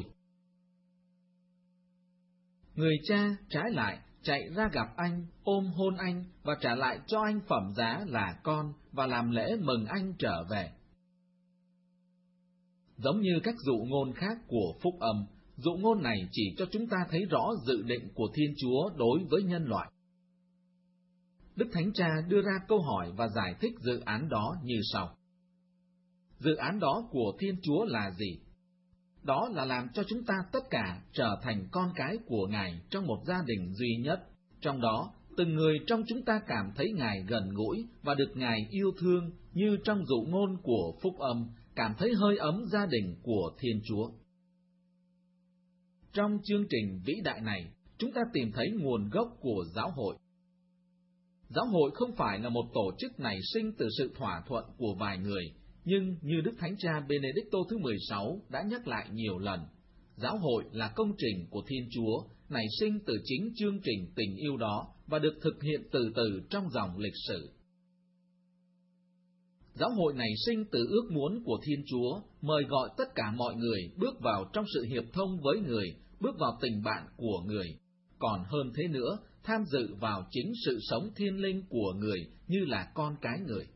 Người cha trái lại chạy ra gặp anh, ôm hôn anh và trả lại cho anh phẩm giá là con và làm lễ mừng anh trở về. Giống như các dụ ngôn khác của phúc âm, dụ ngôn này chỉ cho chúng ta thấy rõ dự định của Thiên Chúa đối với nhân loại. Đức Thánh Cha đưa ra câu hỏi và giải thích dự án đó như sau. Dự án đó của Thiên Chúa là gì? Đó là làm cho chúng ta tất cả trở thành con cái của Ngài trong một gia đình duy nhất, trong đó từng người trong chúng ta cảm thấy Ngài gần gũi và được Ngài yêu thương như trong dụ ngôn của phúc âm, cảm thấy hơi ấm gia đình của Thiên Chúa. Trong chương trình vĩ đại này, chúng ta tìm thấy nguồn gốc của giáo hội. Giáo hội không phải là một tổ chức nảy sinh từ sự thỏa thuận của vài người, nhưng như Đức Thánh Cha Benedicto thứ mười sáu đã nhắc lại nhiều lần, giáo hội là công trình của Thiên Chúa, nảy sinh từ chính chương trình tình yêu đó và được thực hiện từ từ trong dòng lịch sử. Giáo hội nảy sinh từ ước muốn của Thiên Chúa, mời gọi tất cả mọi người bước vào trong sự hiệp thông với người, bước vào tình bạn của người. Còn hơn thế nữa, tham dự vào chính sự sống thiên linh của người như là con cái người.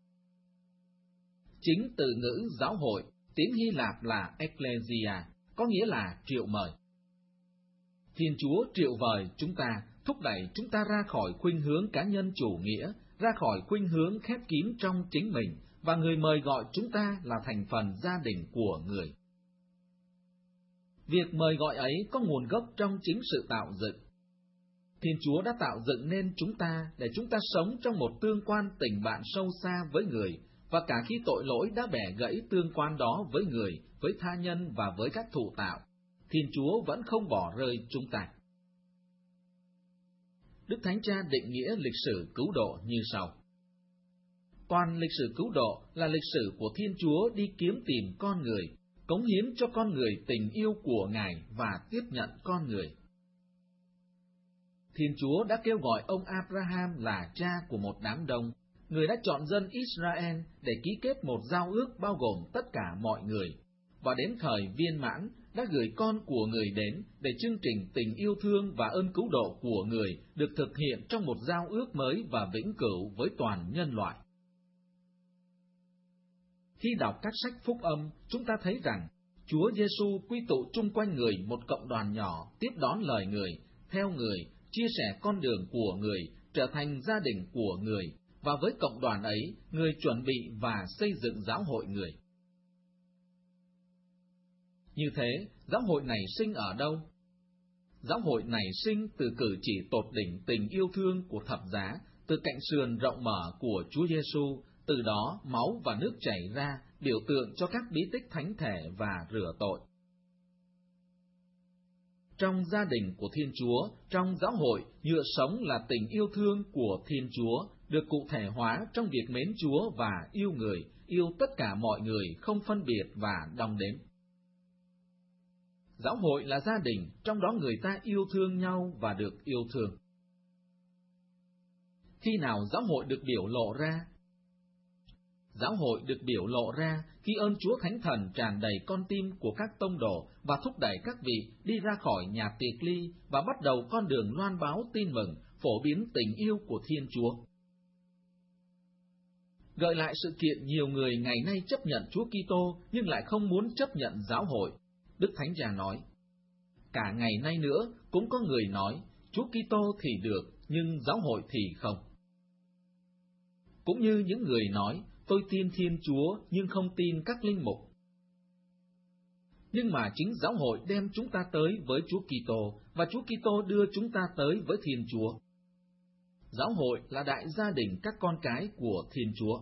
Chính từ ngữ giáo hội, tiếng Hy Lạp là Ecclesia, có nghĩa là triệu mời. Thiên Chúa triệu mời chúng ta, thúc đẩy chúng ta ra khỏi khuynh hướng cá nhân chủ nghĩa, ra khỏi khuynh hướng khép kín trong chính mình, và người mời gọi chúng ta là thành phần gia đình của người. Việc mời gọi ấy có nguồn gốc trong chính sự tạo dựng. Thiên Chúa đã tạo dựng nên chúng ta để chúng ta sống trong một tương quan tình bạn sâu xa với người, và cả khi tội lỗi đã bẻ gãy tương quan đó với người, với tha nhân và với các thụ tạo, Thiên Chúa vẫn không bỏ rơi chúng ta. Đức Thánh Cha định nghĩa lịch sử cứu độ như sau. Toàn lịch sử cứu độ là lịch sử của Thiên Chúa đi kiếm tìm con người, cống hiến cho con người tình yêu của Ngài và tiếp nhận con người. Thiên Chúa đã kêu gọi ông Abraham là cha của một đám đông, người đã chọn dân Israel để ký kết một giao ước bao gồm tất cả mọi người, và đến thời viên mãn đã gửi con của người đến để chương trình tình yêu thương và ơn cứu độ của người được thực hiện trong một giao ước mới và vĩnh cửu với toàn nhân loại. Khi đọc các sách phúc âm, chúng ta thấy rằng Chúa Giêsu quy tụ chung quanh người một cộng đoàn nhỏ tiếp đón lời người, theo người, chia sẻ con đường của người, trở thành gia đình của người, và với cộng đoàn ấy, người chuẩn bị và xây dựng giáo hội người. Như thế, giáo hội này sinh ở đâu? Giáo hội này sinh từ cử chỉ tột đỉnh tình yêu thương của thập giá, từ cạnh sườn rộng mở của Chúa Giêsu, từ đó máu và nước chảy ra, biểu tượng cho các bí tích thánh thể và rửa tội. Trong gia đình của Thiên Chúa, trong giáo hội, nhựa sống là tình yêu thương của Thiên Chúa, được cụ thể hóa trong việc mến Chúa và yêu người, yêu tất cả mọi người, không phân biệt và đong đếm. Giáo hội là gia đình, trong đó người ta yêu thương nhau và được yêu thương. Khi nào giáo hội được biểu lộ ra? Giáo hội được biểu lộ ra khi ơn Chúa Thánh Thần tràn đầy con tim của các tông đồ và thúc đẩy các vị đi ra khỏi nhà tiệc ly và bắt đầu con đường loan báo tin mừng, phổ biến tình yêu của Thiên Chúa. Gợi lại sự kiện nhiều người ngày nay chấp nhận Chúa Kitô nhưng lại không muốn chấp nhận giáo hội. Đức Thánh Cha nói, cả ngày nay nữa cũng có người nói, Chúa Kitô thì được, nhưng giáo hội thì không. Cũng như những người nói, tôi tin Thiên Chúa nhưng không tin các linh mục. Nhưng mà chính giáo hội đem chúng ta tới với Chúa Kitô, và Chúa Kitô đưa chúng ta tới với Thiên Chúa. Giáo hội là đại gia đình các con cái của Thiên Chúa.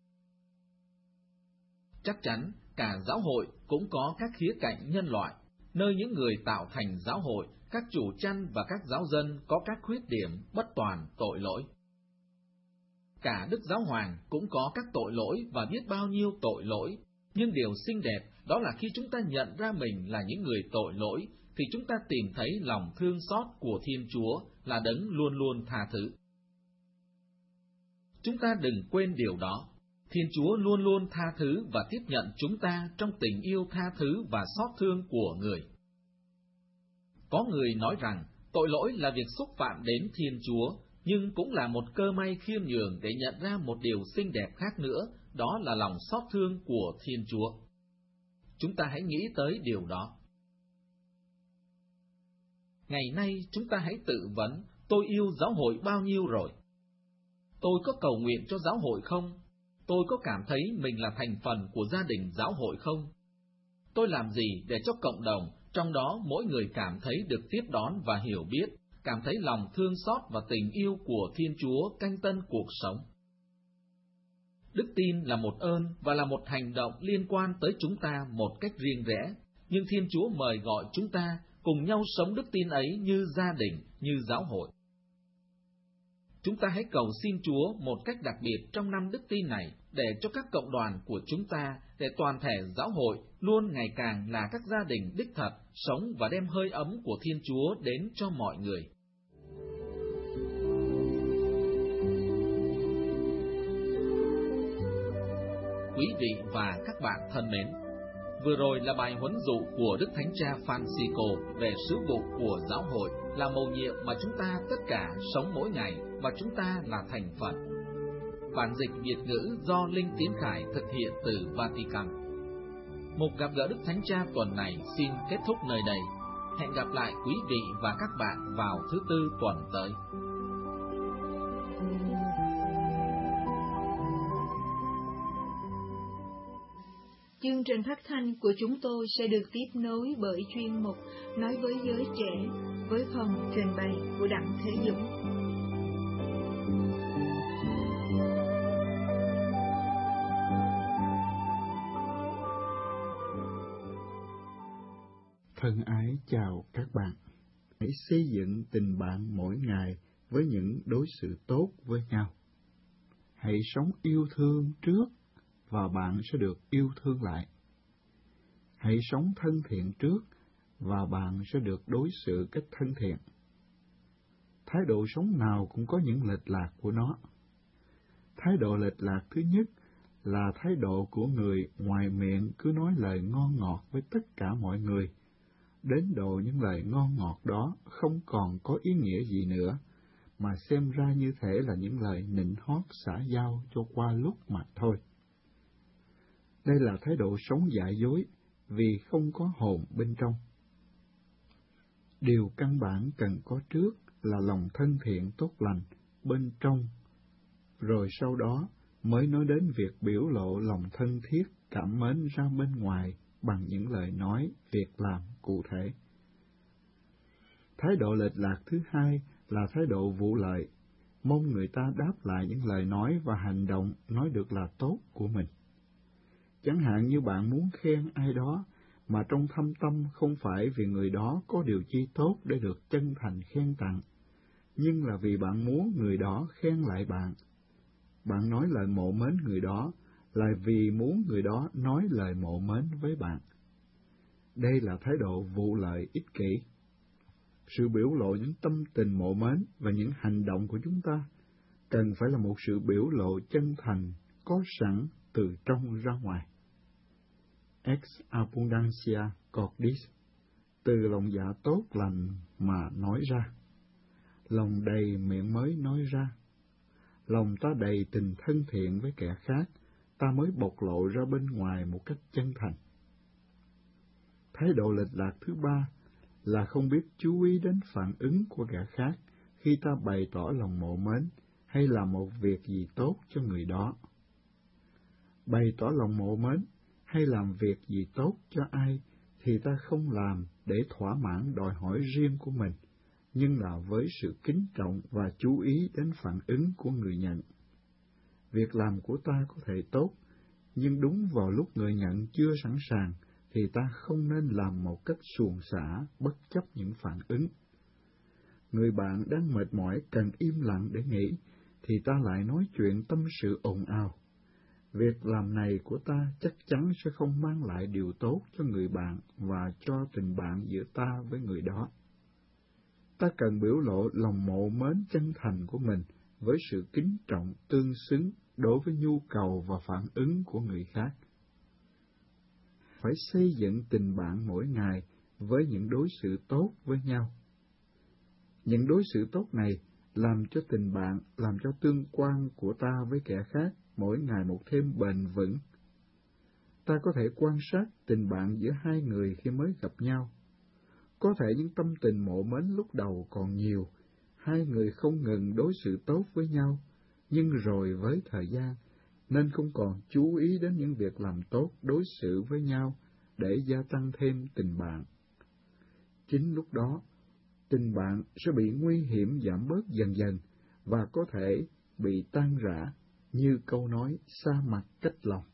Chắc chắn, cả giáo hội cũng có các khía cạnh nhân loại, nơi những người tạo thành giáo hội, các chủ chăn và các giáo dân có các khuyết điểm, bất toàn, tội lỗi. Cả Đức Giáo Hoàng cũng có các tội lỗi và biết bao nhiêu tội lỗi, nhưng điều xinh đẹp đó là khi chúng ta nhận ra mình là những người tội lỗi, thì chúng ta tìm thấy lòng thương xót của Thiên Chúa là đấng luôn luôn tha thứ. Chúng ta đừng quên điều đó, Thiên Chúa luôn luôn tha thứ và tiếp nhận chúng ta trong tình yêu tha thứ và xót thương của người. Có người nói rằng tội lỗi là việc xúc phạm đến Thiên Chúa, nhưng cũng là một cơ may khiêm nhường để nhận ra một điều xinh đẹp khác nữa, đó là lòng xót thương của Thiên Chúa. Chúng ta hãy nghĩ tới điều đó. Ngày nay chúng ta hãy tự vấn, tôi yêu giáo hội bao nhiêu rồi? Tôi có cầu nguyện cho giáo hội không? Tôi có cảm thấy mình là thành phần của gia đình giáo hội không? Tôi làm gì để cho cộng đồng, trong đó mỗi người cảm thấy được tiếp đón và hiểu biết, cảm thấy lòng thương xót và tình yêu của Thiên Chúa canh tân cuộc sống? Đức tin là một ơn và là một hành động liên quan tới chúng ta một cách riêng rẽ, nhưng Thiên Chúa mời gọi chúng ta cùng nhau sống đức tin ấy như gia đình, như giáo hội. Chúng ta hãy cầu xin Chúa một cách đặc biệt trong năm đức tin này, để cho các cộng đoàn của chúng ta, để toàn thể giáo hội luôn ngày càng là các gia đình đích thật, sống và đem hơi ấm của Thiên Chúa đến cho mọi người. quý vị và các bạn thân mến, vừa rồi là bài huấn dụ của Đức Thánh Cha Francisco về sứ vụ của giáo hội là mầu nhiệm mà chúng ta tất cả sống mỗi ngày và chúng ta là thành phần. Bản dịch Việt ngữ do Linh Tiến Khải thực hiện từ Vatican. Một gặp gỡ Đức Thánh Cha tuần này xin kết thúc nơi đây. Hẹn gặp lại quý vị và các bạn vào thứ Tư tuần tới. Chương trình phát thanh của chúng tôi sẽ được tiếp nối bởi chuyên mục Nói với giới trẻ với phần trình bày của Đặng Thế Dũng. Thân ái chào các bạn. Hãy xây dựng tình bạn mỗi ngày với những đối xử tốt với nhau. Hãy sống yêu thương trước và bạn sẽ được yêu thương lại. Hãy sống thân thiện trước và bạn sẽ được đối xử cách thân thiện. Thái độ sống nào cũng có những lệch lạc của nó. Thái độ lệch lạc thứ nhất là thái độ của người ngoài miệng cứ nói lời ngon ngọt với tất cả mọi người, đến độ những lời ngon ngọt đó không còn có ý nghĩa gì nữa, mà xem ra như thể là những lời nịnh hót xã giao cho qua lúc mà thôi. Đây là thái độ sống giả dối, vì không có hồn bên trong. Điều căn bản cần có trước là lòng thân thiện tốt lành bên trong, rồi sau đó mới nói đến việc biểu lộ lòng thân thiết, cảm mến ra bên ngoài bằng những lời nói, việc làm cụ thể. Thái độ lệch lạc thứ hai là thái độ vụ lợi, mong người ta đáp lại những lời nói và hành động nói được là tốt của mình. Chẳng hạn như bạn muốn khen ai đó, mà trong thâm tâm không phải vì người đó có điều chi tốt để được chân thành khen tặng, nhưng là vì bạn muốn người đó khen lại bạn. Bạn nói lời mộ mến người đó là vì muốn người đó nói lời mộ mến với bạn. Đây là thái độ vụ lợi ích kỷ. Sự biểu lộ những tâm tình mộ mến và những hành động của chúng ta cần phải là một sự biểu lộ chân thành, có sẵn từ trong ra ngoài. Ex abundantia cordis, từ lòng dạ tốt lành mà nói ra. Lòng đầy miệng mới nói ra. Lòng ta đầy tình thân thiện với kẻ khác, ta mới bộc lộ ra bên ngoài một cách chân thành. Thái độ lệch lạc thứ ba là không biết chú ý đến phản ứng của kẻ khác khi ta bày tỏ lòng mộ mến hay làm một việc gì tốt cho người đó. Bày tỏ lòng mộ mến hay làm việc gì tốt cho ai thì ta không làm để thỏa mãn đòi hỏi riêng của mình, nhưng là với sự kính trọng và chú ý đến phản ứng của người nhận. Việc làm của ta có thể tốt, nhưng đúng vào lúc người nhận chưa sẵn sàng thì ta không nên làm một cách suồng xả bất chấp những phản ứng. Người bạn đang mệt mỏi cần im lặng để nghĩ, thì ta lại nói chuyện tâm sự ồn ào. Việc làm này của ta chắc chắn sẽ không mang lại điều tốt cho người bạn và cho tình bạn giữa ta với người đó. Ta cần biểu lộ lòng mộ mến chân thành của mình với sự kính trọng tương xứng đối với nhu cầu và phản ứng của người khác. Phải xây dựng tình bạn mỗi ngày với những đối xử tốt với nhau. Những đối xử tốt này làm cho tình bạn, làm cho tương quan của ta với kẻ khác mỗi ngày một thêm bền vững. Ta có thể quan sát tình bạn giữa hai người khi mới gặp nhau. Có thể những tâm tình mộ mến lúc đầu còn nhiều, hai người không ngừng đối xử tốt với nhau, nhưng rồi với thời gian, nên không còn chú ý đến những việc làm tốt đối xử với nhau để gia tăng thêm tình bạn. Chính lúc đó, tình bạn sẽ bị nguy hiểm giảm bớt dần dần và có thể bị tan rã như câu nói xa mặt cách lòng.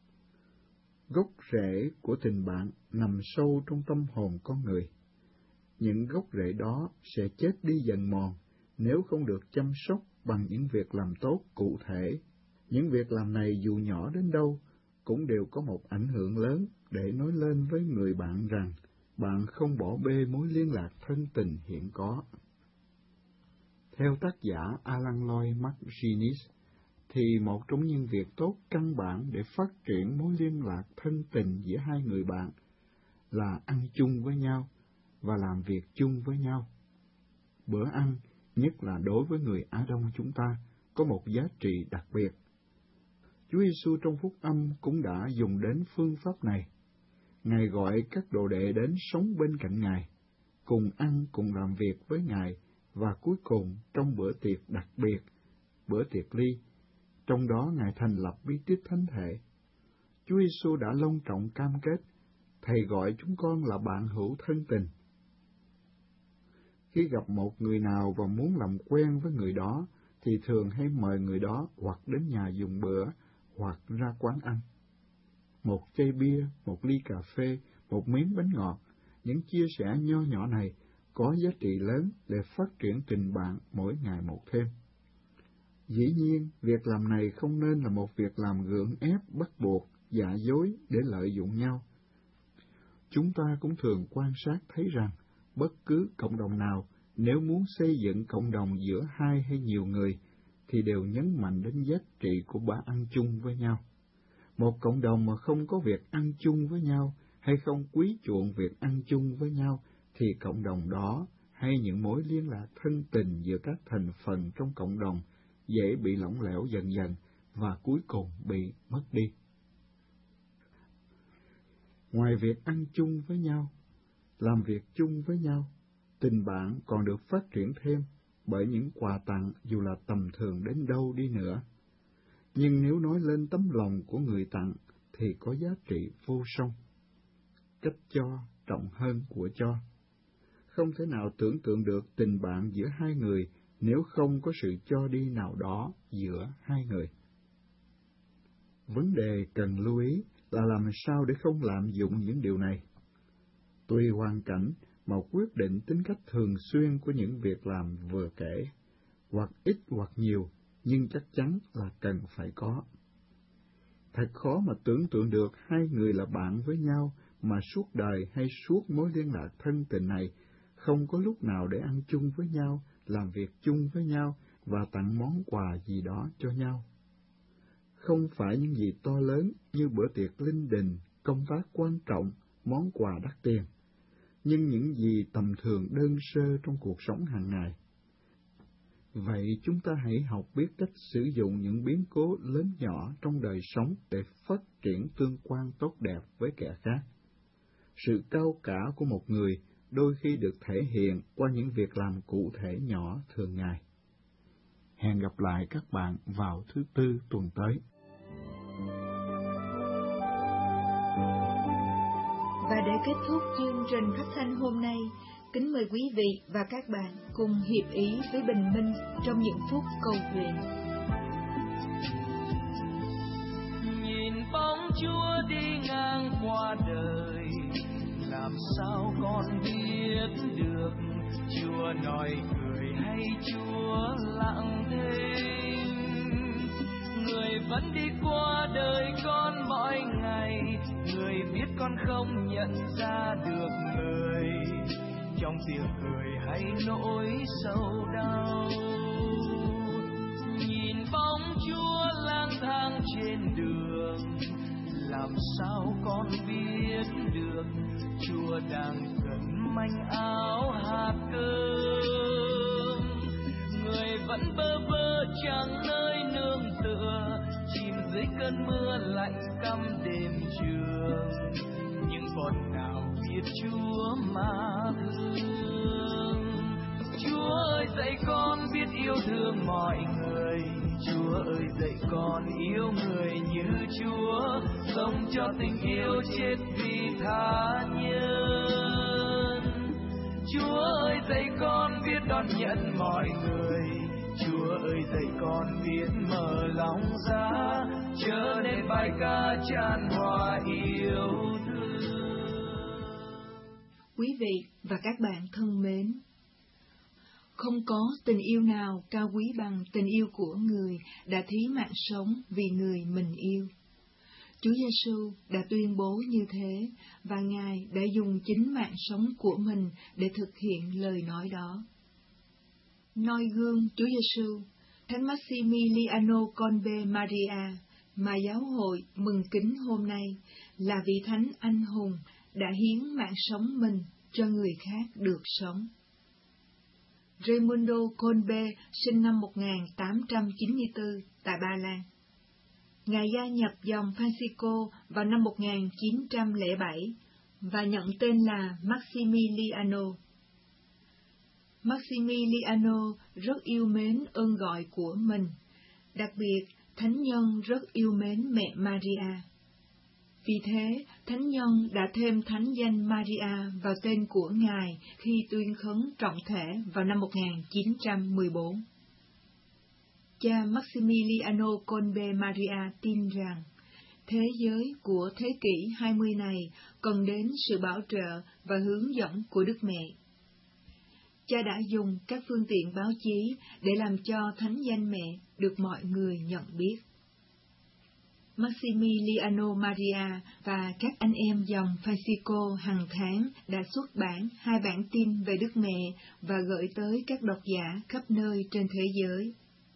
Gốc rễ của tình bạn nằm sâu trong tâm hồn con người. Những gốc rễ đó sẽ chết đi dần mòn nếu không được chăm sóc bằng những việc làm tốt cụ thể. Những việc làm này dù nhỏ đến đâu cũng đều có một ảnh hưởng lớn để nói lên với người bạn rằng bạn không bỏ bê mối liên lạc thân tình hiện có. Theo tác giả Alan Lloyd McGinnis, thì một trong những việc tốt căn bản để phát triển mối liên lạc thân tình giữa hai người bạn là ăn chung với nhau và làm việc chung với nhau. Bữa ăn, nhất là đối với người Á Đông chúng ta, có một giá trị đặc biệt. Chúa Giêsu trong phúc âm cũng đã dùng đến phương pháp này. Ngài gọi các đồ đệ đến sống bên cạnh Ngài, cùng ăn cùng làm việc với Ngài, và cuối cùng trong bữa tiệc đặc biệt, bữa tiệc ly, trong đó Ngài thành lập bí tích thánh thể. Chúa Giêsu đã long trọng cam kết, Thầy gọi chúng con là bạn hữu thân tình. Khi gặp một người nào và muốn làm quen với người đó, thì thường hay mời người đó hoặc đến nhà dùng bữa, hoặc ra quán ăn. Một chai bia, một ly cà phê, một miếng bánh ngọt, những chia sẻ nho nhỏ này có giá trị lớn để phát triển tình bạn mỗi ngày một thêm. Dĩ nhiên, việc làm này không nên là một việc làm gượng ép, bắt buộc, giả dối để lợi dụng nhau. Chúng ta cũng thường quan sát thấy rằng, bất cứ cộng đồng nào, nếu muốn xây dựng cộng đồng giữa hai hay nhiều người, thì đều nhấn mạnh đến giá trị của bữa ăn chung với nhau. Một cộng đồng mà không có việc ăn chung với nhau, hay không quý chuộng việc ăn chung với nhau, thì cộng đồng đó, hay những mối liên lạc thân tình giữa các thành phần trong cộng đồng, dễ bị lỏng lẻo dần dần, và cuối cùng bị mất đi. Ngoài việc ăn chung với nhau, làm việc chung với nhau, tình bạn còn được phát triển thêm bởi những quà tặng dù là tầm thường đến đâu đi nữa. Nhưng nếu nói lên tấm lòng của người tặng thì có giá trị vô song. Cách cho trọng hơn của cho. Không thể nào tưởng tượng được tình bạn giữa hai người nếu không có sự cho đi nào đó giữa hai người. Vấn đề cần lưu ý là làm sao để không lạm dụng những điều này. Tùy hoàn cảnh mà quyết định tính cách thường xuyên của những việc làm vừa kể, hoặc ít hoặc nhiều, nhưng chắc chắn là cần phải có. Thật khó mà tưởng tượng được hai người là bạn với nhau mà suốt đời hay suốt mối liên lạc thân tình này không có lúc nào để ăn chung với nhau, làm việc chung với nhau và tặng món quà gì đó cho nhau. Không phải những gì to lớn như bữa tiệc linh đình, công tác quan trọng, món quà đắt tiền, nhưng những gì tầm thường đơn sơ trong cuộc sống hàng ngày. Vậy chúng ta hãy học biết cách sử dụng những biến cố lớn nhỏ trong đời sống để phát triển tương quan tốt đẹp với kẻ khác. Sự cao cả của một người đôi khi được thể hiện qua những việc làm cụ thể nhỏ thường ngày. Hẹn gặp lại các bạn vào thứ Tư tuần tới. Và để kết thúc chương trình phát thanh hôm nay, kính mời quý vị và các bạn cùng hiệp ý với Bình Minh trong những phút cầu nguyện. Nhìn bóng Chúa đi ngang qua đời, làm sao con biết được Chúa nói cười hay Chúa lặng thinh. Người vẫn đi qua đời con mỗi ngày, người biết con không nhận ra được người trong tiếng cười hay nỗi sâu đau. Nhìn bóng Chúa lang thang trên đường, làm sao con biết được Chúa đang cần manh áo hạt cơm. Người vẫn bơ vơ chẳng nơi nương tựa, chìm dưới cơn mưa lạnh căm đêm trường. Những con nào biết Chúa mà thương. Chúa ơi dạy con biết yêu thương mọi người, Chúa ơi dạy con yêu người như Chúa, sống cho tình yêu chết vì tha nhân. Chúa ơi dạy con biết đón nhận mọi người, Chúa ơi dạy con biết mở lòng ra, trở nên bài ca tràn hòa yêu thương. Quý vị và các bạn thân mến, không có tình yêu nào cao quý bằng tình yêu của người đã thí mạng sống vì người mình yêu. Chúa Giêsu đã tuyên bố như thế, và Ngài đã dùng chính mạng sống của mình để thực hiện lời nói đó. Noi gương Chúa Giêsu, Thánh Maximiliano Kolbe Maria mà giáo hội mừng kính hôm nay là vị thánh anh hùng đã hiến mạng sống mình cho người khác được sống. Raimundo Kolbe sinh năm một nghìn tám trăm chín mươi tư tại Ba Lan. Ngài gia nhập dòng Francisco vào năm một nghìn chín trăm lẻ bảy và nhận tên là Maximiliano. Maximiliano rất yêu mến ơn gọi của mình, đặc biệt thánh nhân rất yêu mến mẹ Maria. Vì thế, thánh nhân đã thêm thánh danh Maria vào tên của Ngài khi tuyên khấn trọng thể vào năm một nghìn chín trăm mười bốn. Cha Maximiliano Kolbe Maria tin rằng thế giới của thế kỷ hai mươi này cần đến sự bảo trợ và hướng dẫn của Đức Mẹ. Cha đã dùng các phương tiện báo chí để làm cho thánh danh mẹ được mọi người nhận biết. Maximiliano Maria và các anh em dòng Francisco hàng tháng đã xuất bản hai bản tin về Đức Mẹ và gửi tới các độc giả khắp nơi trên thế giới.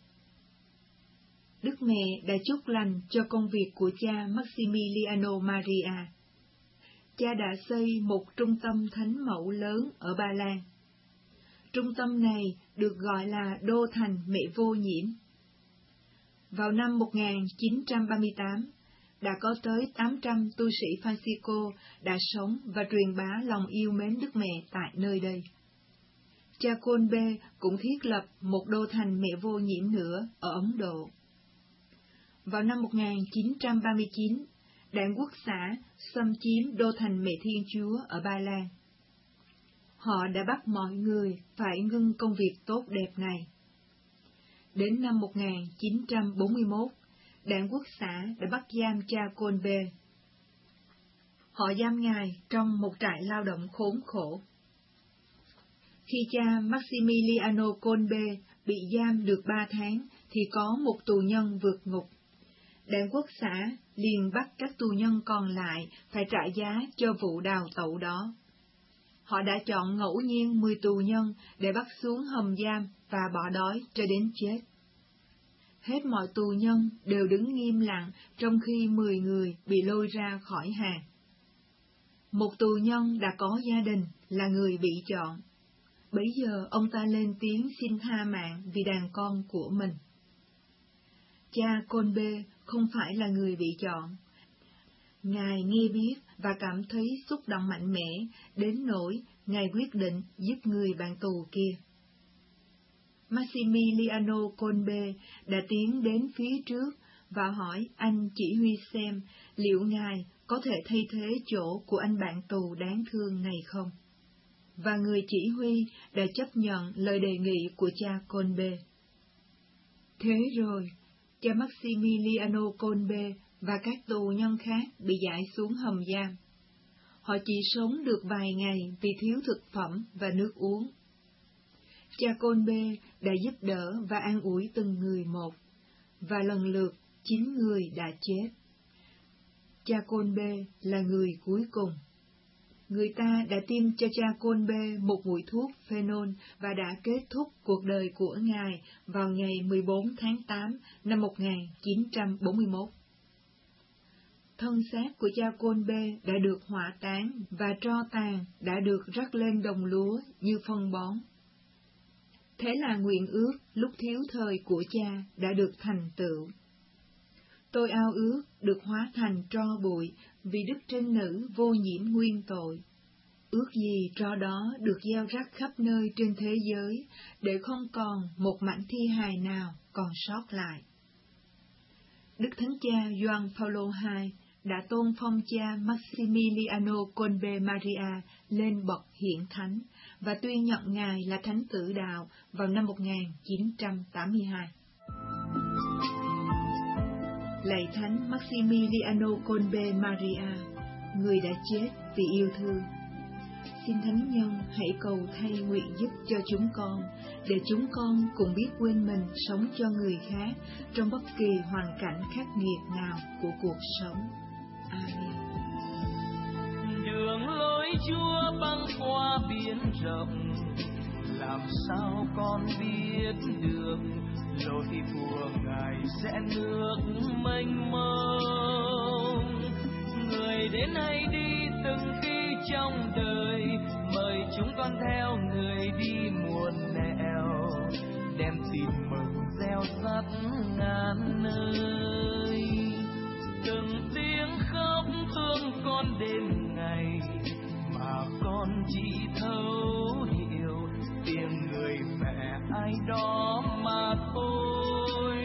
Đức Mẹ đã chúc lành cho công việc của cha Maximiliano Maria. Cha đã xây một trung tâm thánh mẫu lớn ở Ba Lan. Trung tâm này được gọi là Đô Thành Mẹ Vô Nhiễm. Vào năm một nghìn chín trăm ba mươi tám, đã có tới tám trăm tu sĩ Francisco đã sống và truyền bá lòng yêu mến Đức Mẹ tại nơi đây. Cha Kolbe cũng thiết lập một Đô Thành Mẹ Vô Nhiễm nữa ở Ấn Độ. Vào năm một nghìn chín trăm ba mươi chín, Đảng Quốc xã xâm chiếm Đô Thành Mẹ Thiên Chúa ở Ba Lan. Họ đã bắt mọi người phải ngưng công việc tốt đẹp này. Đến năm một nghìn chín trăm bốn mươi mốt, Đảng Quốc xã đã bắt giam cha Kolbe. Họ giam Ngài trong một trại lao động khốn khổ. Khi cha Maximiliano Kolbe bị giam được ba tháng, thì có một tù nhân vượt ngục. Đảng Quốc xã liền bắt các tù nhân còn lại phải trả giá cho vụ đào tẩu đó. Họ đã chọn ngẫu nhiên mười tù nhân để bắt xuống hầm giam và bỏ đói cho đến chết. Hết mọi tù nhân đều đứng nghiêm lặng trong khi mười người bị lôi ra khỏi hàng. Một tù nhân đã có gia đình là người bị chọn. Bấy giờ ông ta lên tiếng xin tha mạng vì đàn con của mình. Cha Kolbe không phải là người bị chọn. Ngài nghe biết và cảm thấy xúc động mạnh mẽ, đến nỗi Ngài quyết định giúp người bạn tù kia. Maximiliano Kolbe đã tiến đến phía trước và hỏi anh chỉ huy xem liệu Ngài có thể thay thế chỗ của anh bạn tù đáng thương này không. Và người chỉ huy đã chấp nhận lời đề nghị của cha Kolbe. Thế rồi, cha Maximiliano Kolbe và các tù nhân khác bị giải xuống hầm giam. Họ chỉ sống được vài ngày vì thiếu thực phẩm và nước uống. Cha Kolbe đã giúp đỡ và an ủi từng người một, và lần lượt chín người đã chết. Cha Kolbe là người cuối cùng. Người ta đã tiêm cho cha Kolbe một mũi thuốc phenol và đã kết thúc cuộc đời của Ngài vào ngày mười bốn tháng tám năm một nghìn chín trăm bốn mươi mốt. Thân xác của cha Kolbe đã được hỏa táng và tro tàn đã được rắc lên đồng lúa như phân bón. Thế là nguyện ước lúc thiếu thời của cha đã được thành tựu. Tôi ao ước được hóa thành tro bụi vì đức trinh nữ vô nhiễm nguyên tội. Ước gì tro đó được gieo rắc khắp nơi trên thế giới, để không còn một mảnh thi hài nào còn sót lại. Đức Thánh Cha Gioan Phaolô đệ nhị đã tôn phong cha Maximiliano Kolbe Maria lên bậc hiển thánh và tuyên nhận Ngài là thánh tử đạo vào năm một nghìn chín trăm tám mươi hai. Lạy Thánh Maximiliano Kolbe Maria, người đã chết vì yêu thương, xin Thánh Nhân hãy cầu thay nguyện giúp cho chúng con, để chúng con cùng biết quên mình sống cho người khác trong bất kỳ hoàn cảnh khắc nghiệt nào của cuộc sống. Amen. Đường lối Chúa băng qua biển rộng, làm sao con biết được lối của Ngài sẽ nước mênh mông. Người đến hay đi từng khi trong đời, mời chúng con theo người đi muôn nẻo, đem tin mừng gieo rắc ngàn nơi. Từng tiếng khóc thương con đêm ngày, mà con chỉ thấu hiểu tiếng người mẹ ai đó mà thôi.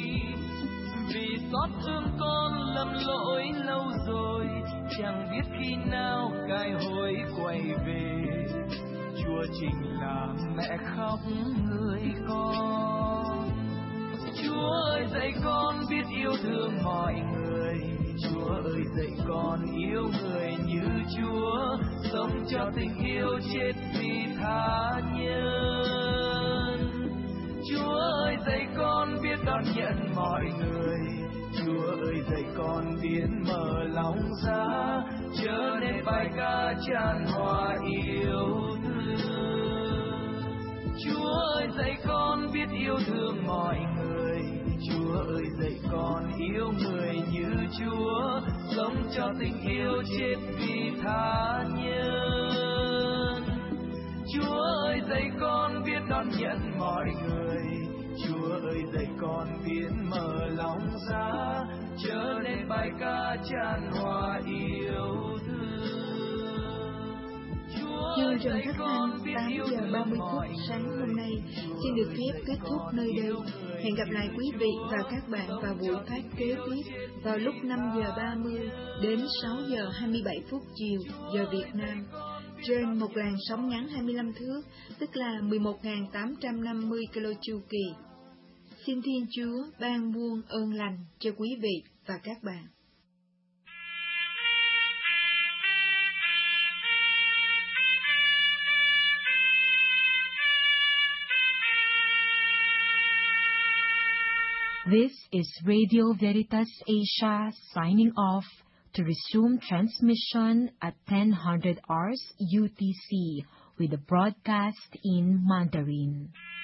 Vì xót thương con lầm lỗi lâu rồi, chẳng biết khi nào cải hối quay về. Chúa chính là mẹ khóc người con. Chúa ơi dạy con biết yêu thương mọi người. Chúa ơi dạy con yêu người như Chúa, sống cho tình yêu chết vì tha nhân. Chúa ơi dạy con biết đón nhận mọi người. Chúa ơi dạy con biết mở lòng ra, trở nên bài ca tràn hòa yêu thương. Chúa ơi dạy con biết yêu thương mọi người. Chúa ơi dạy con yêu người như Chúa, sống cho tình yêu chết vì tha nhân. Chúa ơi dạy con biết đón nhận mọi người. Chúa ơi dạy con biết mở lòng ra, trở nên bài ca tràn hòa yêu thương. Chương trình phát thanh tám giờ ba mươi phút sáng hôm nay xin được phép kết thúc nơi đây. Hẹn gặp lại quý vị và các bạn vào buổi phát kế tiếp vào lúc năm giờ ba mươi đến sáu giờ hai mươi bảy phút chiều giờ Việt Nam, trên một làn sóng ngắn hai mươi lăm thước, tức là mười một nghìn tám trăm năm mươi ki lô chu kỳ. Xin Thiên Chúa ban muôn ơn lành cho quý vị và các bạn. This is Radio Veritas Asia signing off to resume transmission at ten hundred hours U T C with the broadcast in Mandarin.